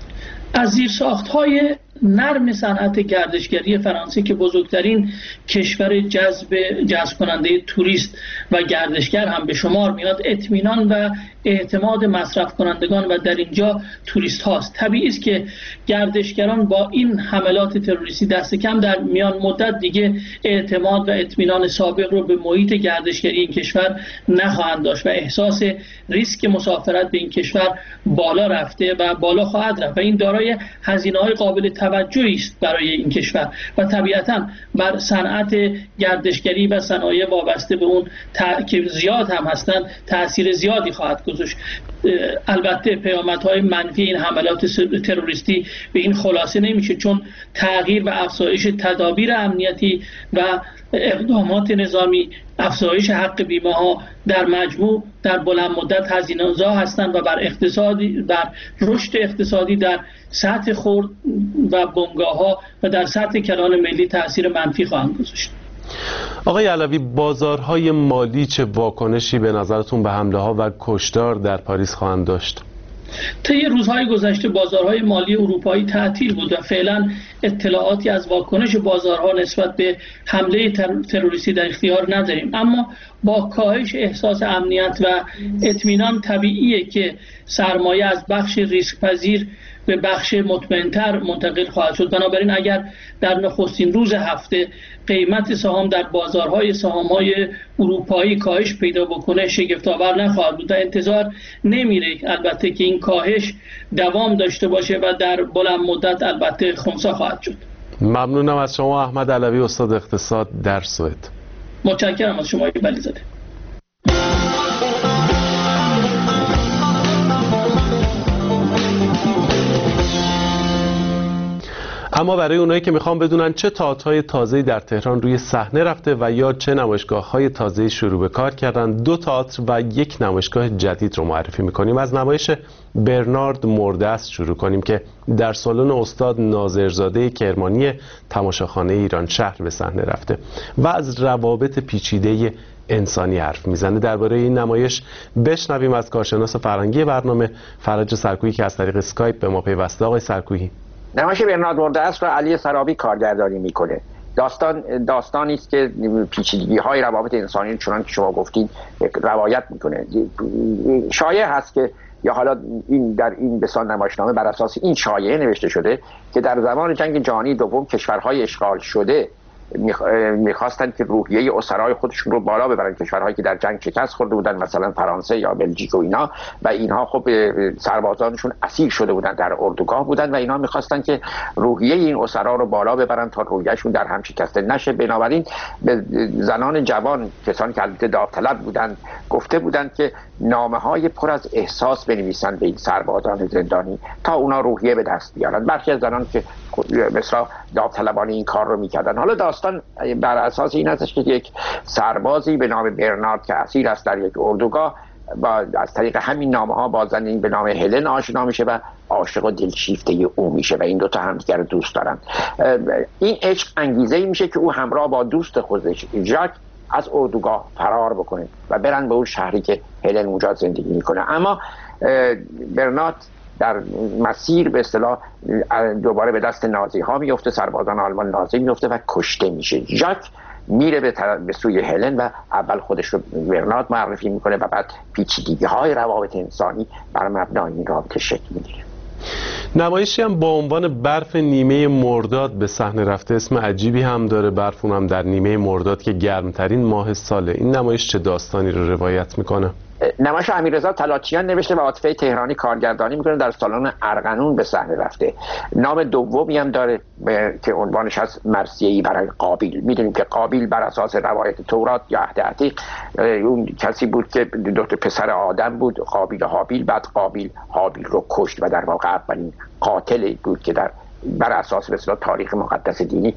از زیرساخت‌های نرم صنعت گردشگری فرانسه که بزرگترین کشور جذب جذب کننده توریست و گردشگر هم به شمار میاد، اطمینان و اعتماد مصرف کنندگان و در اینجا توریست هاست. طبیعی است که گردشگران با این حملات تروریستی دست کم در میان مدت دیگه اعتماد و اطمینان سابق رو به محیط گردشگری این کشور نخواهند داشت و احساس ریسک مسافرت به این کشور بالا رفته و بالا خواهد رفت و این دارای هزینه‌های قابل توجهی است برای این کشور و طبیعتاً بر صنعت گردشگری و صنایع وابسته به اون که زیاد هم هستند تأثیر زیادی خواهد گذاشت. البته پیامدهای منفی این حملات تروریستی به این خلاصه نمیشه، چون تغییر و افزایش تدابیر امنیتی و اقدامات نظامی، افزایش حق بیمه ها در مجموع در بلند مدت هزینه‌زا هستند و بر اقتصادی بر رشد اقتصادی در سطح خرد و بنگاه ها و در سطح کلان ملی تاثیر منفی خواهند گذاشت. آقای علوی، بازارهای مالی چه واکنشی به نظرتون به حمله ها و کشتار در پاریس خواهند داشت؟ طی روزهای گذشته بازارهای مالی اروپایی تعطیل بود و فعلا اطلاعاتی از واکنش بازارها نسبت به حمله تروریستی در اختیار نداریم، اما با کاهش احساس امنیت و اطمینان طبیعیه که سرمایه از بخش ریسک پذیر به بخش مطمئن‌تر منتقل خواهد شد. بنابراین اگر در نخستین روز هفته قیمت سهام در بازارهای سهام‌های اروپایی کاهش پیدا بکنه، شگفت‌آور نخواهد بود و انتظار نمیره البته که این کاهش دوام داشته باشه و در بلند مدت البته خنثی خواهد شد. ممنونم از شما احمد علوی، استاد اقتصاد در سوئد. متشکرم از شما بلیزاده. اما برای اونایی که میخوان بدونن چه تئاترهای تازه‌ای در تهران روی صحنه رفته و یا چه نمایشگاه‌های تازه‌ای شروع به کار کردن، دو تئاتر و یک نمایشگاه جدید رو معرفی می‌کنیم. از نمایش برنارد مرده است شروع کنیم که در سالن استاد ناظرزاده کرمانی تماشاخانه ایران شهر به صحنه رفته و از روابط پیچیده انسانی حرف میزنه. درباره این نمایش بشنویم از کارشناس فرهنگی برنامه فرج سرکویی که از طریق اسکایپ به ما پیوسته. آقای سرکویی، نمایش برنارد مرده است را علی سرابی کارگردانی میکنه. داستان داستانی است که پیچیدگی‌های روابط انسانی چنان که شما گفتید روایت میکنه. شایعه هست که یا حالا این در این بسان نمایشنامه بر اساس این شایعه نوشته شده که در زمان جنگ جهانی دوم کشورهای اشغال شده میخواستن که روحیه اسرای خودشون رو بالا ببرن، کشورهایی که در جنگ شکست خورده بودن مثلا فرانسه یا بلژیک و اینا، و اینها خب سربازانشون اسیر شده بودن در اردوگاه بودن و اینا میخواستن که روحیه این اسرا رو بالا ببرن تا روحیهشون در هم شکسته نشه. بنابراین به زنان جوان، کسانی که البته داوطلب بودن، گفته بودن که نامه های پر از احساس بنویسن به این سربازان زندانی تا اونا روحیه به دست بیارن. برخی از زنان که مثلا داوطلبانه این کار رو میکردن. حالا داستان بر اساس این است که یک سربازی به نام برنارد که اسیر است در یک اردوگاه، با از طریق همین نامه ها با زنی به نام هلن آشنا میشه و عاشق و دلشیفته او میشه و این دوتا همدیگر دوست دارن. این عشق انگیزه ای میشه که او همراه با دوست خودش ژاک از اردوگاه فرار بکنه و برن به اون شهری که هلن اونجا زندگی میکنه. اما برنارد در مسیر به اصطلاح دوباره به دست نازی ها میفته، سربازان آلمان نازی میفته و کشته میشه. ژاک میره به, به سوی هلن و اول خودش رو برنارد معرفی میکنه و بعد پیچیدگی های روابط انسانی بر مبنای این رابطه شکل میگیره. نمایشی هم با عنوان برف نیمه مرداد به صحنه رفته، اسم عجیبی هم داره، برف اونم در نیمه مرداد که گرمترین ماه ساله. این نمایش چه داستانی رو روایت میکنه؟ نمایش امیررضا طلاتیان نوشته و عاطفه تهرانی کارگردانی میکنه، در سالن ارغنون به صحنه رفته. نام دومی هم داره که عنوانش هست مرثیه‌ای برای قابیل. میدونیم که قابیل بر اساس روایت تورات یا عهد عتیق اون کسی بود که دو تا پسر آدم بود، قابیل و هابیل. بعد قابیل هابیل رو کشت و در واقع اولین قاتل بود که در بر اساس مثلا تاریخ مقدس دینی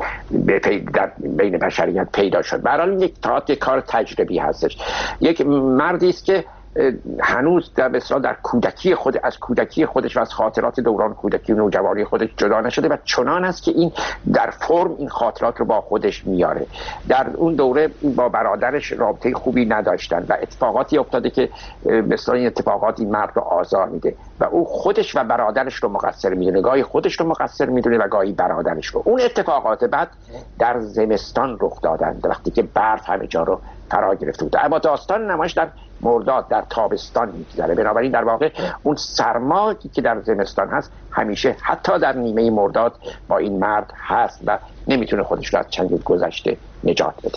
در بین بشریت پیدا شد. به هر حال یک تئاتر کار تجربی هستش. یک مردی است که هنوز در مثلا در کودکی خود از کودکی خودش و از خاطرات دوران کودکی و نوجوانی خودش جدا نشده و چنان است که این در فرم این خاطرات رو با خودش میاره. در اون دوره با برادرش رابطه خوبی نداشتن و اتفاقاتی افتاده که مثلا این اتفاقات این مرد رو آزار میده و او خودش و برادرش رو مقصر میدونه، گاهی خودش رو مقصر میدونه و گاهی برادرش رو. اون اتفاقات بعد در زمستان رخ دادن وقتی که برف همه جا رو فرا گرفته بود. اما داستان نمایش در مرداد در تابستان میگذره، بنابراین در واقع اون سرمایی که در زمستان هست همیشه حتی در نیمه مرداد با این مرد هست و نمیتونه خودش رو از چنگ گذشته نجات بده.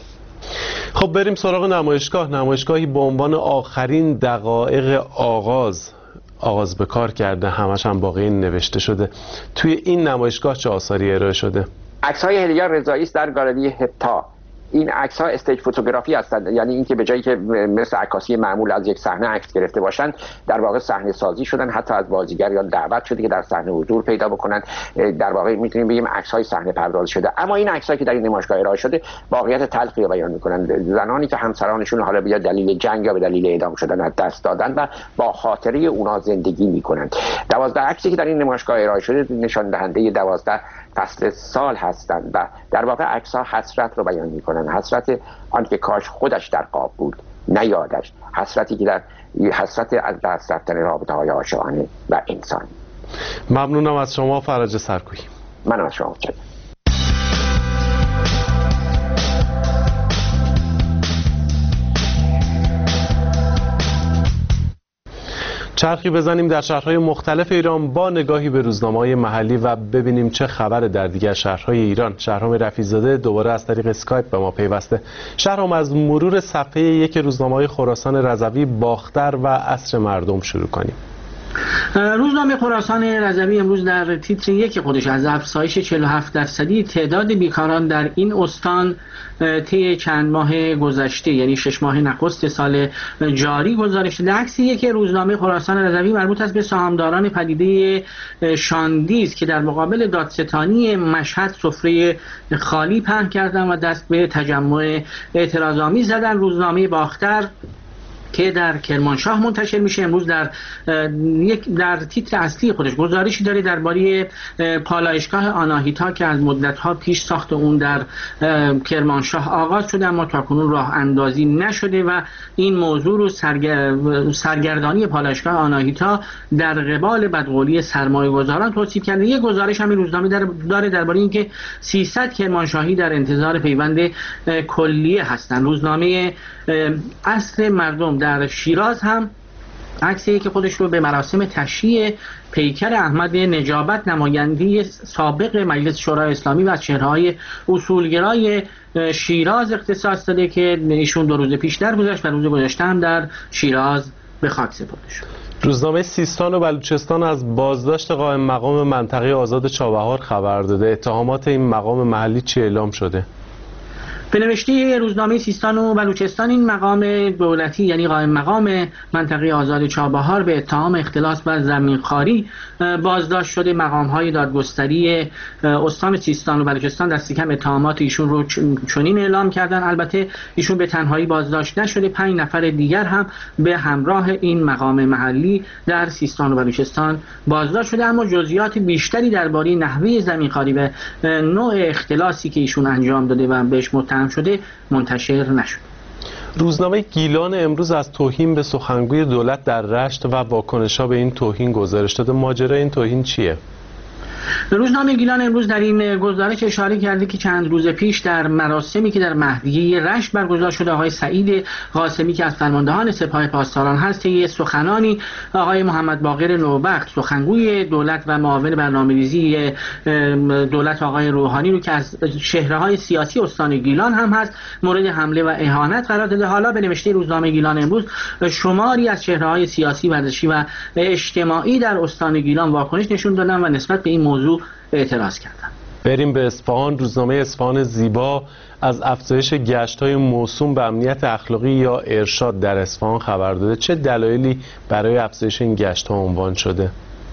خب بریم سراغ نمایشگاه. نمایشگاهی با عنوان آخرین دقایق آغاز آغاز به کار کرده، همش هم باقی نوشته شده. توی این نمایشگاه چه آثاری ارائه شده؟ عکس‌های هلیا رضایی است در گالری هپتا. این عکس ها استیج فوتوگرافی هستند، یعنی اینکه به جایی که مثل عکاسی معمول از یک صحنه عکس گرفته باشن، در واقع صحنه سازی شدن. حتی از بازیگران دعوت شده که در صحنه حضور پیدا بکنن. در واقع میتونیم بگیم عکس های صحنه پرداز شده. اما این عکس هایی که در این نمایشگاه ارائه شده واقعیت تلخی رو بیان میکنن. زنانی که همسرانشون حالا به دلیل جنگ یا به دلیل اعدام شدن از دست دادن و با خاطره اونا زندگی میکنن. دوازده عکسی که در این نمایشگاه ارائه شده نشان دهنده دوازده فصل سال هستند و در واقع عکس ها حسرت رو بیان میکنن. حسرت آن که کاش خودش در قاب بود، نه یادش. حسرتی که در حسرت از دست رفتن رابطه های عاشقانه و انسانی. ممنونم از شما فرج سرکویی. منم از شما متشکرم. چرخی بزنیم در شهرهای مختلف ایران با نگاهی به روزنامه‌های محلی و ببینیم چه خبر در دیگر شهرهای ایران. شهرام رفیع‌زاده دوباره از طریق اسکایپ به ما پیوسته. شهرام، از مرور صفحه یک روزنامه‌های خراسان رضوی باختر و عصر مردم شروع کنیم. روزنامه خراسان رضوی امروز در تیتر یک خودش از افزایش چهل و هفت درصدی تعداد بیکاران در این استان طی چند ماه گذشته، یعنی شش ماه نخست سال جاری گزارش داده. عکس یک روزنامه خراسان رضوی مربوط است به سهامداران پدیده شاندیز که در مقابل دادستانی مشهد سفره خالی پهن کردند و دست به تجمع اعتراض‌آمیز زدند. روزنامه باختر که در کرمانشاه منتشر میشه امروز در یک در تیتر اصلی خودش گزارشی داره درباره پالایشگاه آناهیتا که از مدت‌ها پیش ساخت اون در کرمانشاه آغاز شده اما تاکنون راه اندازی نشده و این موضوع رو سرگر... سرگردانی پالایشگاه آناهیتا در قبال بدقولی سرمایه‌گذاران توصیف کرده. یک گزارش همین روزنامه در... داره درباره اینکه سیصد کرمانشاهی در انتظار پیوند کلیه هستند. روزنامه عصر مردم در شیراز هم عکسی که خودش رو به مراسم تشییع پیکر احمد نجابت نماینده سابق مجلس شورای اسلامی و از چهره‌های اصولگرای شیراز اختصاص داده که ایشون دو روز پیش درگذشت و روز گذشته هم در شیراز به خاک سپرده شد. روزنامه سیستان و بلوچستان از بازداشت قائم مقام منطقه آزاد چابهار خبر داده. اتهامات این مقام محلی چی اعلام شده؟ به نوشته روزنامه سیستان و بلوچستان این مقام دولتی یعنی قائم مقام منطقه آزاد چابهار به اتهام اختلاس و زمینخواری بازداشت شده. مقام‌های دادگستری استان سیستان و بلوچستان دست کم اتهامات ایشون رو چنین اعلام کردن. البته ایشون به تنهایی بازداشت نشده، پنج نفر دیگر هم به همراه این مقام محلی در سیستان و بلوچستان بازداشت شده، اما جزئیات بیشتری درباره نحوه زمینخواری و نوع اختلاسی که ایشون انجام داده و بهش متهم شده منتشر نشد. روزنامه گیلان امروز از توهین به سخنگوی دولت در رشت و واکنش‌ها به این توهین گزارش داده. ماجرای این توهین چیه؟ روزنامه گیلان امروز در این گزارش اشاره کرده که چند روز پیش در مراسمی که در مهدیه رشت برگزار شده، آقای سعید قاسمی که از فرماندهان سپاه پاسداران هست، یه سخنانی آقای محمد باقر نوبخت سخنگوی دولت و معاون برنامه‌ریزی دولت آقای روحانی رو که از چهره‌های سیاسی استان گیلان هم هست مورد حمله و اهانت قرار داده. حالا به نوشته روزنامه گیلان امروز شماری از چهره‌های سیاسی، ورزشی و اجتماعی در استان گیلان واکنش نشون دادن و نسبت به این موضوع اعتراض کردن. بریم به اصفهان. روزنامه اصفهان زیبا از افزایش گشت‌های موسوم به امنیت اخلاقی یا ارشاد در اصفهان خبر داده. چه دلایلی برای افزایش این گشت‌ها عنوان شده؟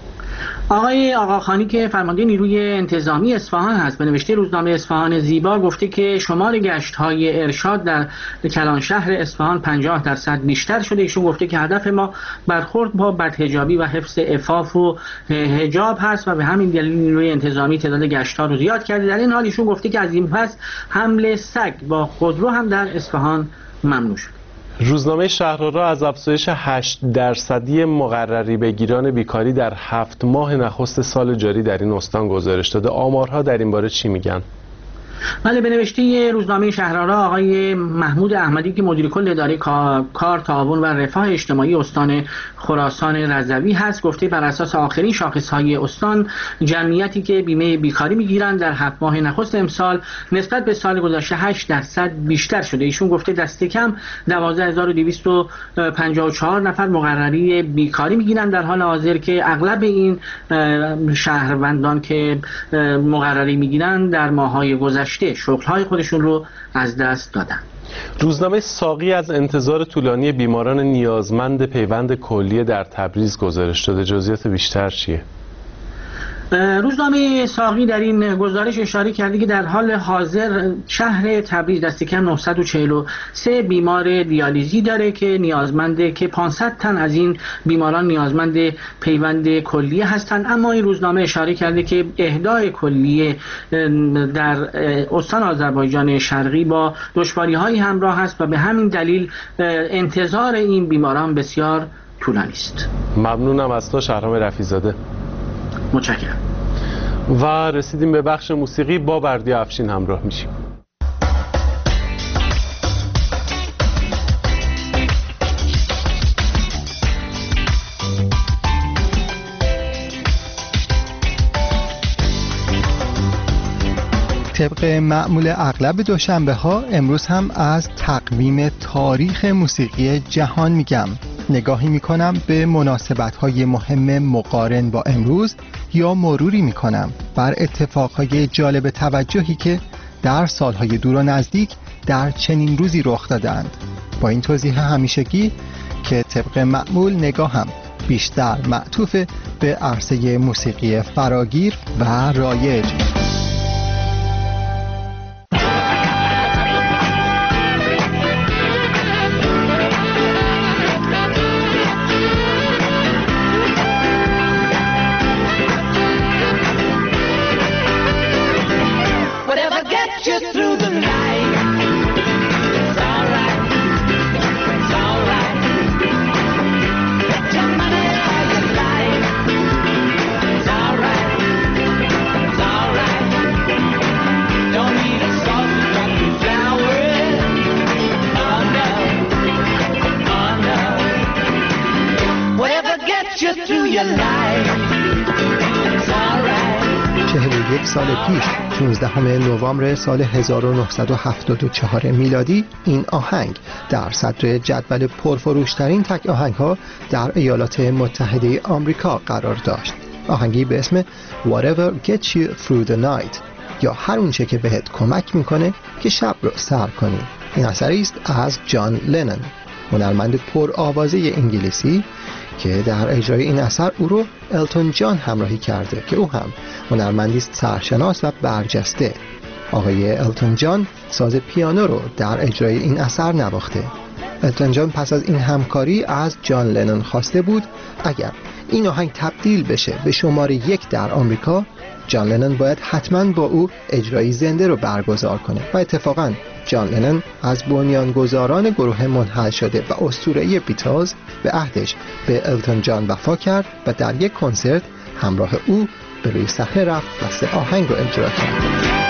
آقای آقاخانی که فرمانده نیروی انتظامی اصفهان هست به نوشته روزنامه اصفهان زیبا گفته که شمار گشت‌های ارشاد در کلان شهر اصفهان پنجاه درصد بیشتر شده. ایشون گفته که هدف ما برخورد با بدحجابی و حفظ عفاف و حجاب هست و به همین دلیل نیروی انتظامی تعداد گشت‌ها رو زیاد کرده. در این حال ایشون گفته که از این پس حمل سگ با خودرو هم در اصفهان ممنوع شد. روزنامه شهرآرا از افزایش هشت درصدی مقرری بگیران بیکاری در هفت ماه نخست سال جاری در این استان گزارش داده. آمارها در این باره چی میگن؟ بله، به نوشته روزنامه شهرآرا آقای محمود احمدی که مدیر کل اداره کار، تعاون و رفاه اجتماعی استان خراسان رضوی هست گفته بر اساس آخرین شاخص‌های استان جمعیتی که بیمه بیکاری میگیرند در هفت ماه نخست امسال نسبت به سال گذشته هشت درصد بیشتر شده. ایشون گفته دست کم دوازده هزار و دویست و پنجاه و چهار نفر مقرری بیکاری میگیرند در حال حاضر که اغلب این شهروندان که مقرری میگیرند در ماه‌های گذشته شغل‌های خودشون رو از دست دادن. روزنامه ساقی از انتظار طولانی بیماران نیازمند پیوند کلیه در تبریز گزارش داده. جزئیات بیشتر چیه؟ روزنامه ساقی در این گزارش اشاره کرده که در حال حاضر شهر تبریز دست کم نهصد و چهل و سه بیمار دیالیزی داره که نیازمنده که پانصد تن از این بیماران نیازمند پیوند کلیه هستند. اما این روزنامه اشاره کرده که اهدای کلیه در استان آذربایجان شرقی با دشواری‌های همراه است و به همین دلیل انتظار این بیماران بسیار طولانی است. ممنونم از تو شهرام رفیع‌زاده. متشکرم. و رسیدیم به بخش موسیقی. با بردیا افشین همراه میشیم. طبق معمول اغلب دوشنبه ها امروز هم از تقویم تاریخ موسیقی جهان میگم. نگاهی میکنم به مناسبت‌های مهم مقارن با امروز یا مروری میکنم بر اتفاقهای جالب توجهی که در سالهای دور و نزدیک در چنین روزی رخ دادند. با این توضیح همیشگی که طبق معمول نگاهم بیشتر معطوف به عرصه موسیقی فراگیر و رایج. Alright. چهل و یک سال پیش شانزدهم نوامبر سال هزار و نهصد و هفتاد و چهار میلادی این آهنگ در صدر جدول پرفروشترین تک آهنگ ها در ایالات متحده آمریکا قرار داشت. آهنگی به اسم Whatever Gets You Through the Night یا هر اونچه که بهت کمک میکنه که شب رو سر کنی. این اثری است از جان لنون، هنرمند پرآوازه انگلیسی که در اجرای این اثر او رو التون جان همراهی کرده که او هم هنرمندی است سرشناس و برجسته. آقای التون جان ساز پیانو رو در اجرای این اثر نواخته. التون جان پس از این همکاری از جان لنون خواسته بود اگر این آهنگ تبدیل بشه به شماره یک در آمریکا، جان لنون باید حتما با او اجرای زنده رو برگزار کنه و اتفاقاً جان لنون از بنیانگذاران گروه منحل شده و اسطوره‌ای بیتلز به عهدش به التون جان وفا کرد و در یک کنسرت همراه او به روی صحنه رفت و سه آهنگ رو اجرا کرد.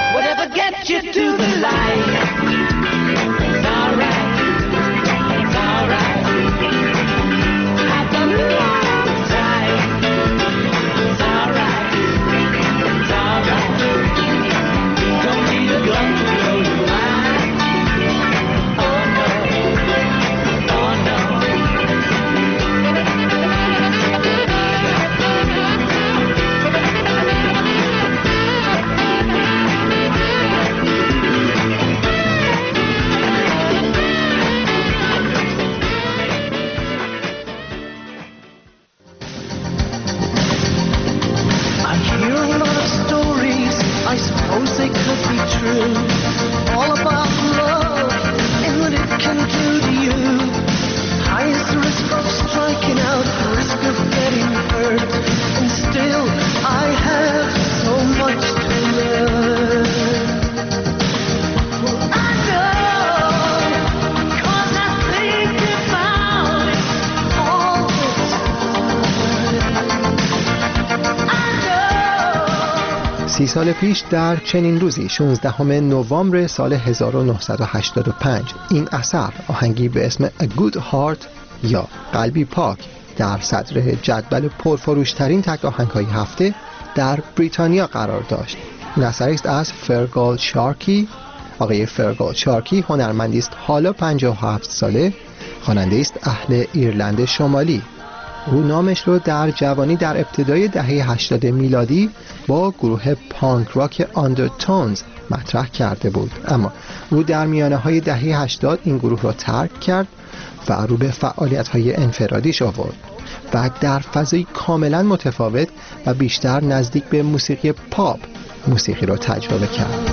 سی سال پیش در چنین روزی شانزدهم نوامبر سال هزار و نهصد و هشتاد و پنج این اثر، آهنگی به اسم A Good Heart یا قلبی پاک، در صدر جدول پرفروشترین تک آهنگ‌های هفته در بریتانیا قرار داشت. این اثری است از فرگال شارکی. آقای فرگال شارکی هنرمندی است حالا پنجاه و هفت ساله، خواننده است اهل ایرلند شمالی. او نامش رو در جوانی در ابتدای دهه هشتاد میلادی با گروه پانک راک آندرتونز مطرح کرده بود، اما او در میانه های دهه هشتاد این گروه را ترک کرد و رو به فعالیت های انفرادیش آورد و در فضای کاملا متفاوت و بیشتر نزدیک به موسیقی پاپ موسیقی را تجربه کرد.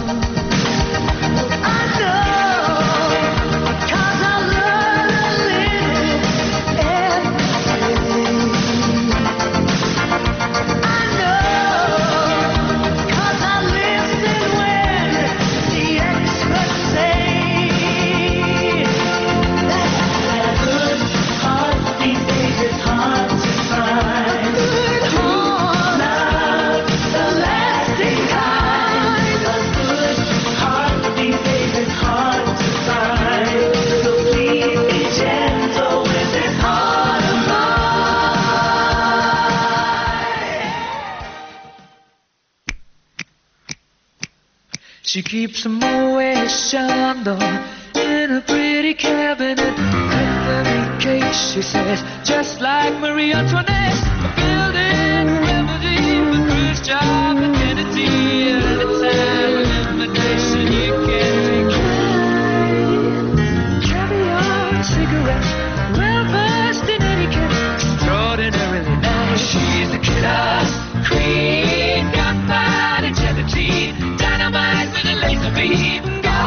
She keeps a Moet Chandon in a pretty cabinet with every cake, she says, just like Marie Antoinette. A building remedy for Khrushchev and Kennedy, and it's an invitation you can't decline. Caviar, cigarettes, well versed in etiquette, extraordinarily nice. She's the killer's queen, gunpowder gelatine, dynamite with a laser beam.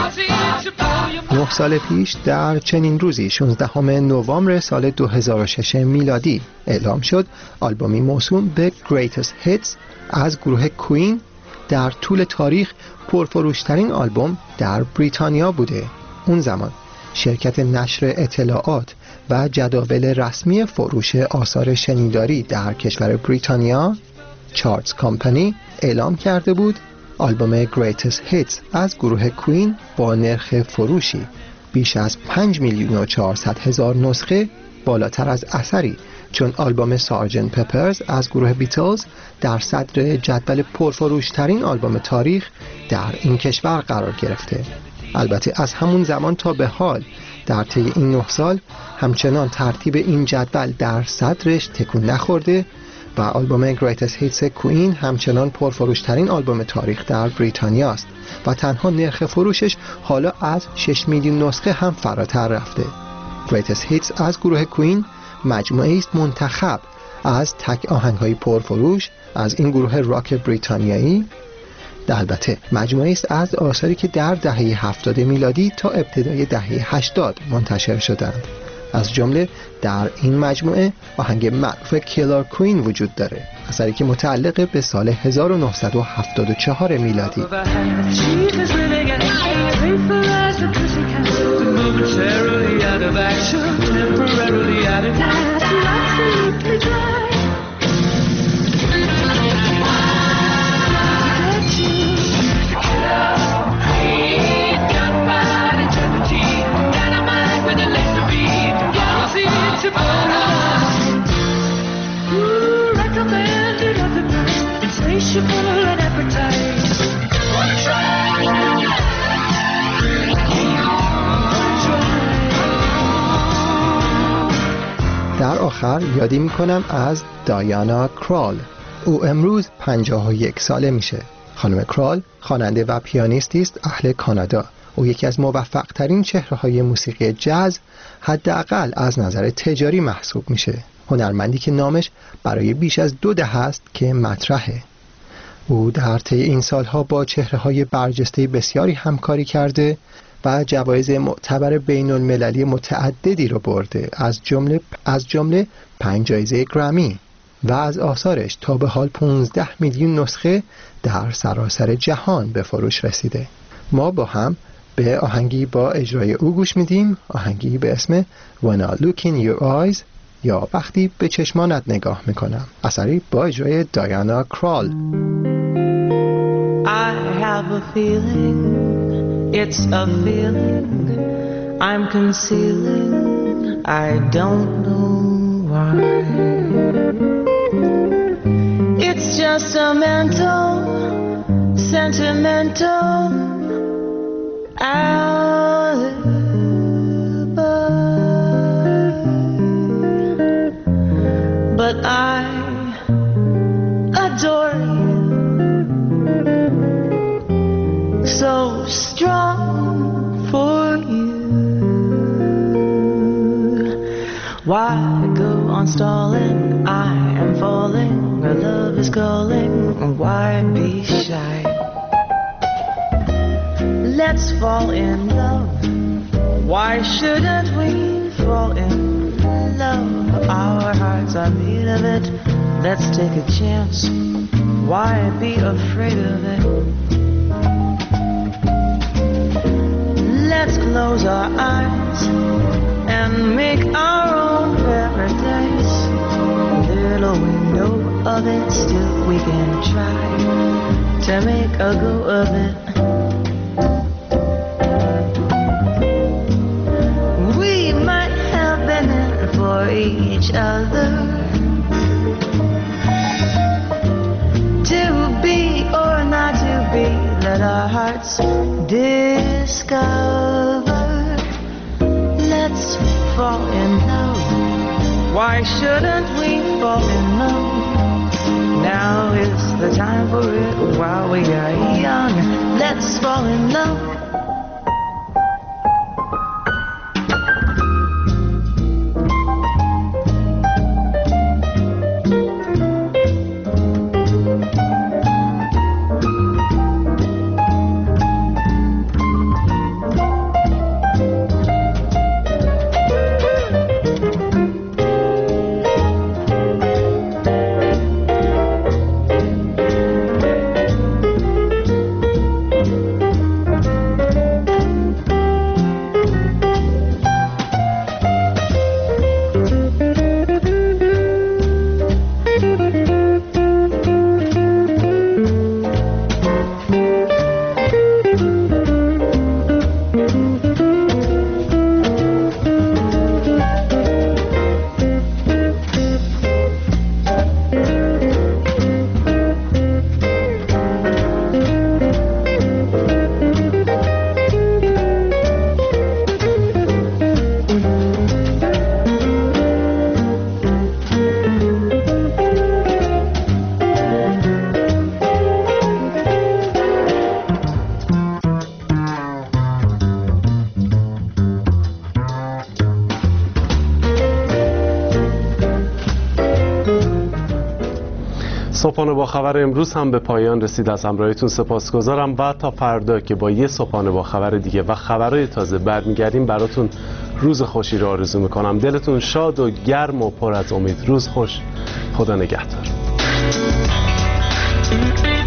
نه سال پیش در چنین روزی شانزدهم نوامبر سال دو هزار و شش میلادی اعلام شد آلبومی موسوم به Greatest Hits از گروه کوین در طول تاریخ پرفروشترین آلبوم در بریتانیا بوده. اون زمان شرکت نشر اطلاعات و جداول رسمی فروش آثار شنیداری در کشور بریتانیا چارتس کامپانی اعلام کرده بود آلبوم Greatest Hits از گروه کوین با نرخ فروشی بیش از پنج میلیون و چهارصد هزار نسخه بالاتر از اثری چون آلبوم سارجنت پپرز از گروه بیتلز در صدر جدول پرفروشترین آلبوم تاریخ در این کشور قرار گرفته. البته از همون زمان تا به حال در طی این نه سال همچنان ترتیب این جدول در صدرش تکون نخورده و آلبوم Greatest Hits کوئین همچنان پرفروشترین آلبوم تاریخ در بریتانیا است و تنها نرخ فروشش حالا از شش میلیون نسخه هم فراتر رفته. Greatest Hits از گروه کوئین مجموعه است منتخب از تک آهنگ‌های پرفروش از این گروه راک بریتانیایی. البته مجموعه است از آثاری که در دهه هفتاد میلادی تا ابتدای دهه هشتاد منتشر شدند. از جمله در این مجموعه آهنگ معروف کیلر کوین وجود داره، اثری که متعلق به سال هزار و نهصد و هفتاد و چهار میلادی. در آخر یادی میکنم از دایانا کرال. او امروز پنجاه و یک ساله میشه. خانم کرال خواننده و پیانیستی است اهل کانادا. او یکی از موفق ترین چهره‌های موسیقی جاز حداقل از نظر تجاری محسوب میشه. هنرمندی که نامش برای بیش از دو دهه است که مطرحه. او در طی این سالها با چهره‌های برجسته بسیاری همکاری کرده و جوایز معتبر بین المللی متعددی را برده، از جمله از جمله پنج جایزه گرمی و از آثارش تا به حال پانزده میلیون نسخه در سراسر جهان به فروش رسیده. ما با هم به آهنگی با اجرای او گوش میدیم، آهنگی به اسم When I Look in Your Eyes یا وقتی به چشمانت نگاه میکنم، اثری با اجرای دایانا کرال. I have a feeling, it's a feeling I'm concealing, I don't know why. It's just a mental, sentimental alibi, but I adore you, so strong for you. Why go on stalling? I am falling, our love is calling. Why be shy? Let's fall in love. Why shouldn't we fall in love? Our hearts are made of it. Let's take a chance. Why be afraid of it? Let's close our eyes and make our own paradise. Little we know of it, still we can try to make a go of it. We might have been in for each other, to be or not to be, let our hearts discover. Let's fall in love. Why shouldn't we fall in love? Now is the time for it while we are young. Let's fall in love. صبحانه با خبر امروز هم به پایان رسید. از همراهیتون سپاسگزارم و تا فردا که با یه صبحانه با خبر دیگه و خبرهای تازه برمیگردیم براتون روز خوشی رو آرزو میکنم. دلتون شاد و گرم و پر از امید. روز خوش. خدا نگهدار.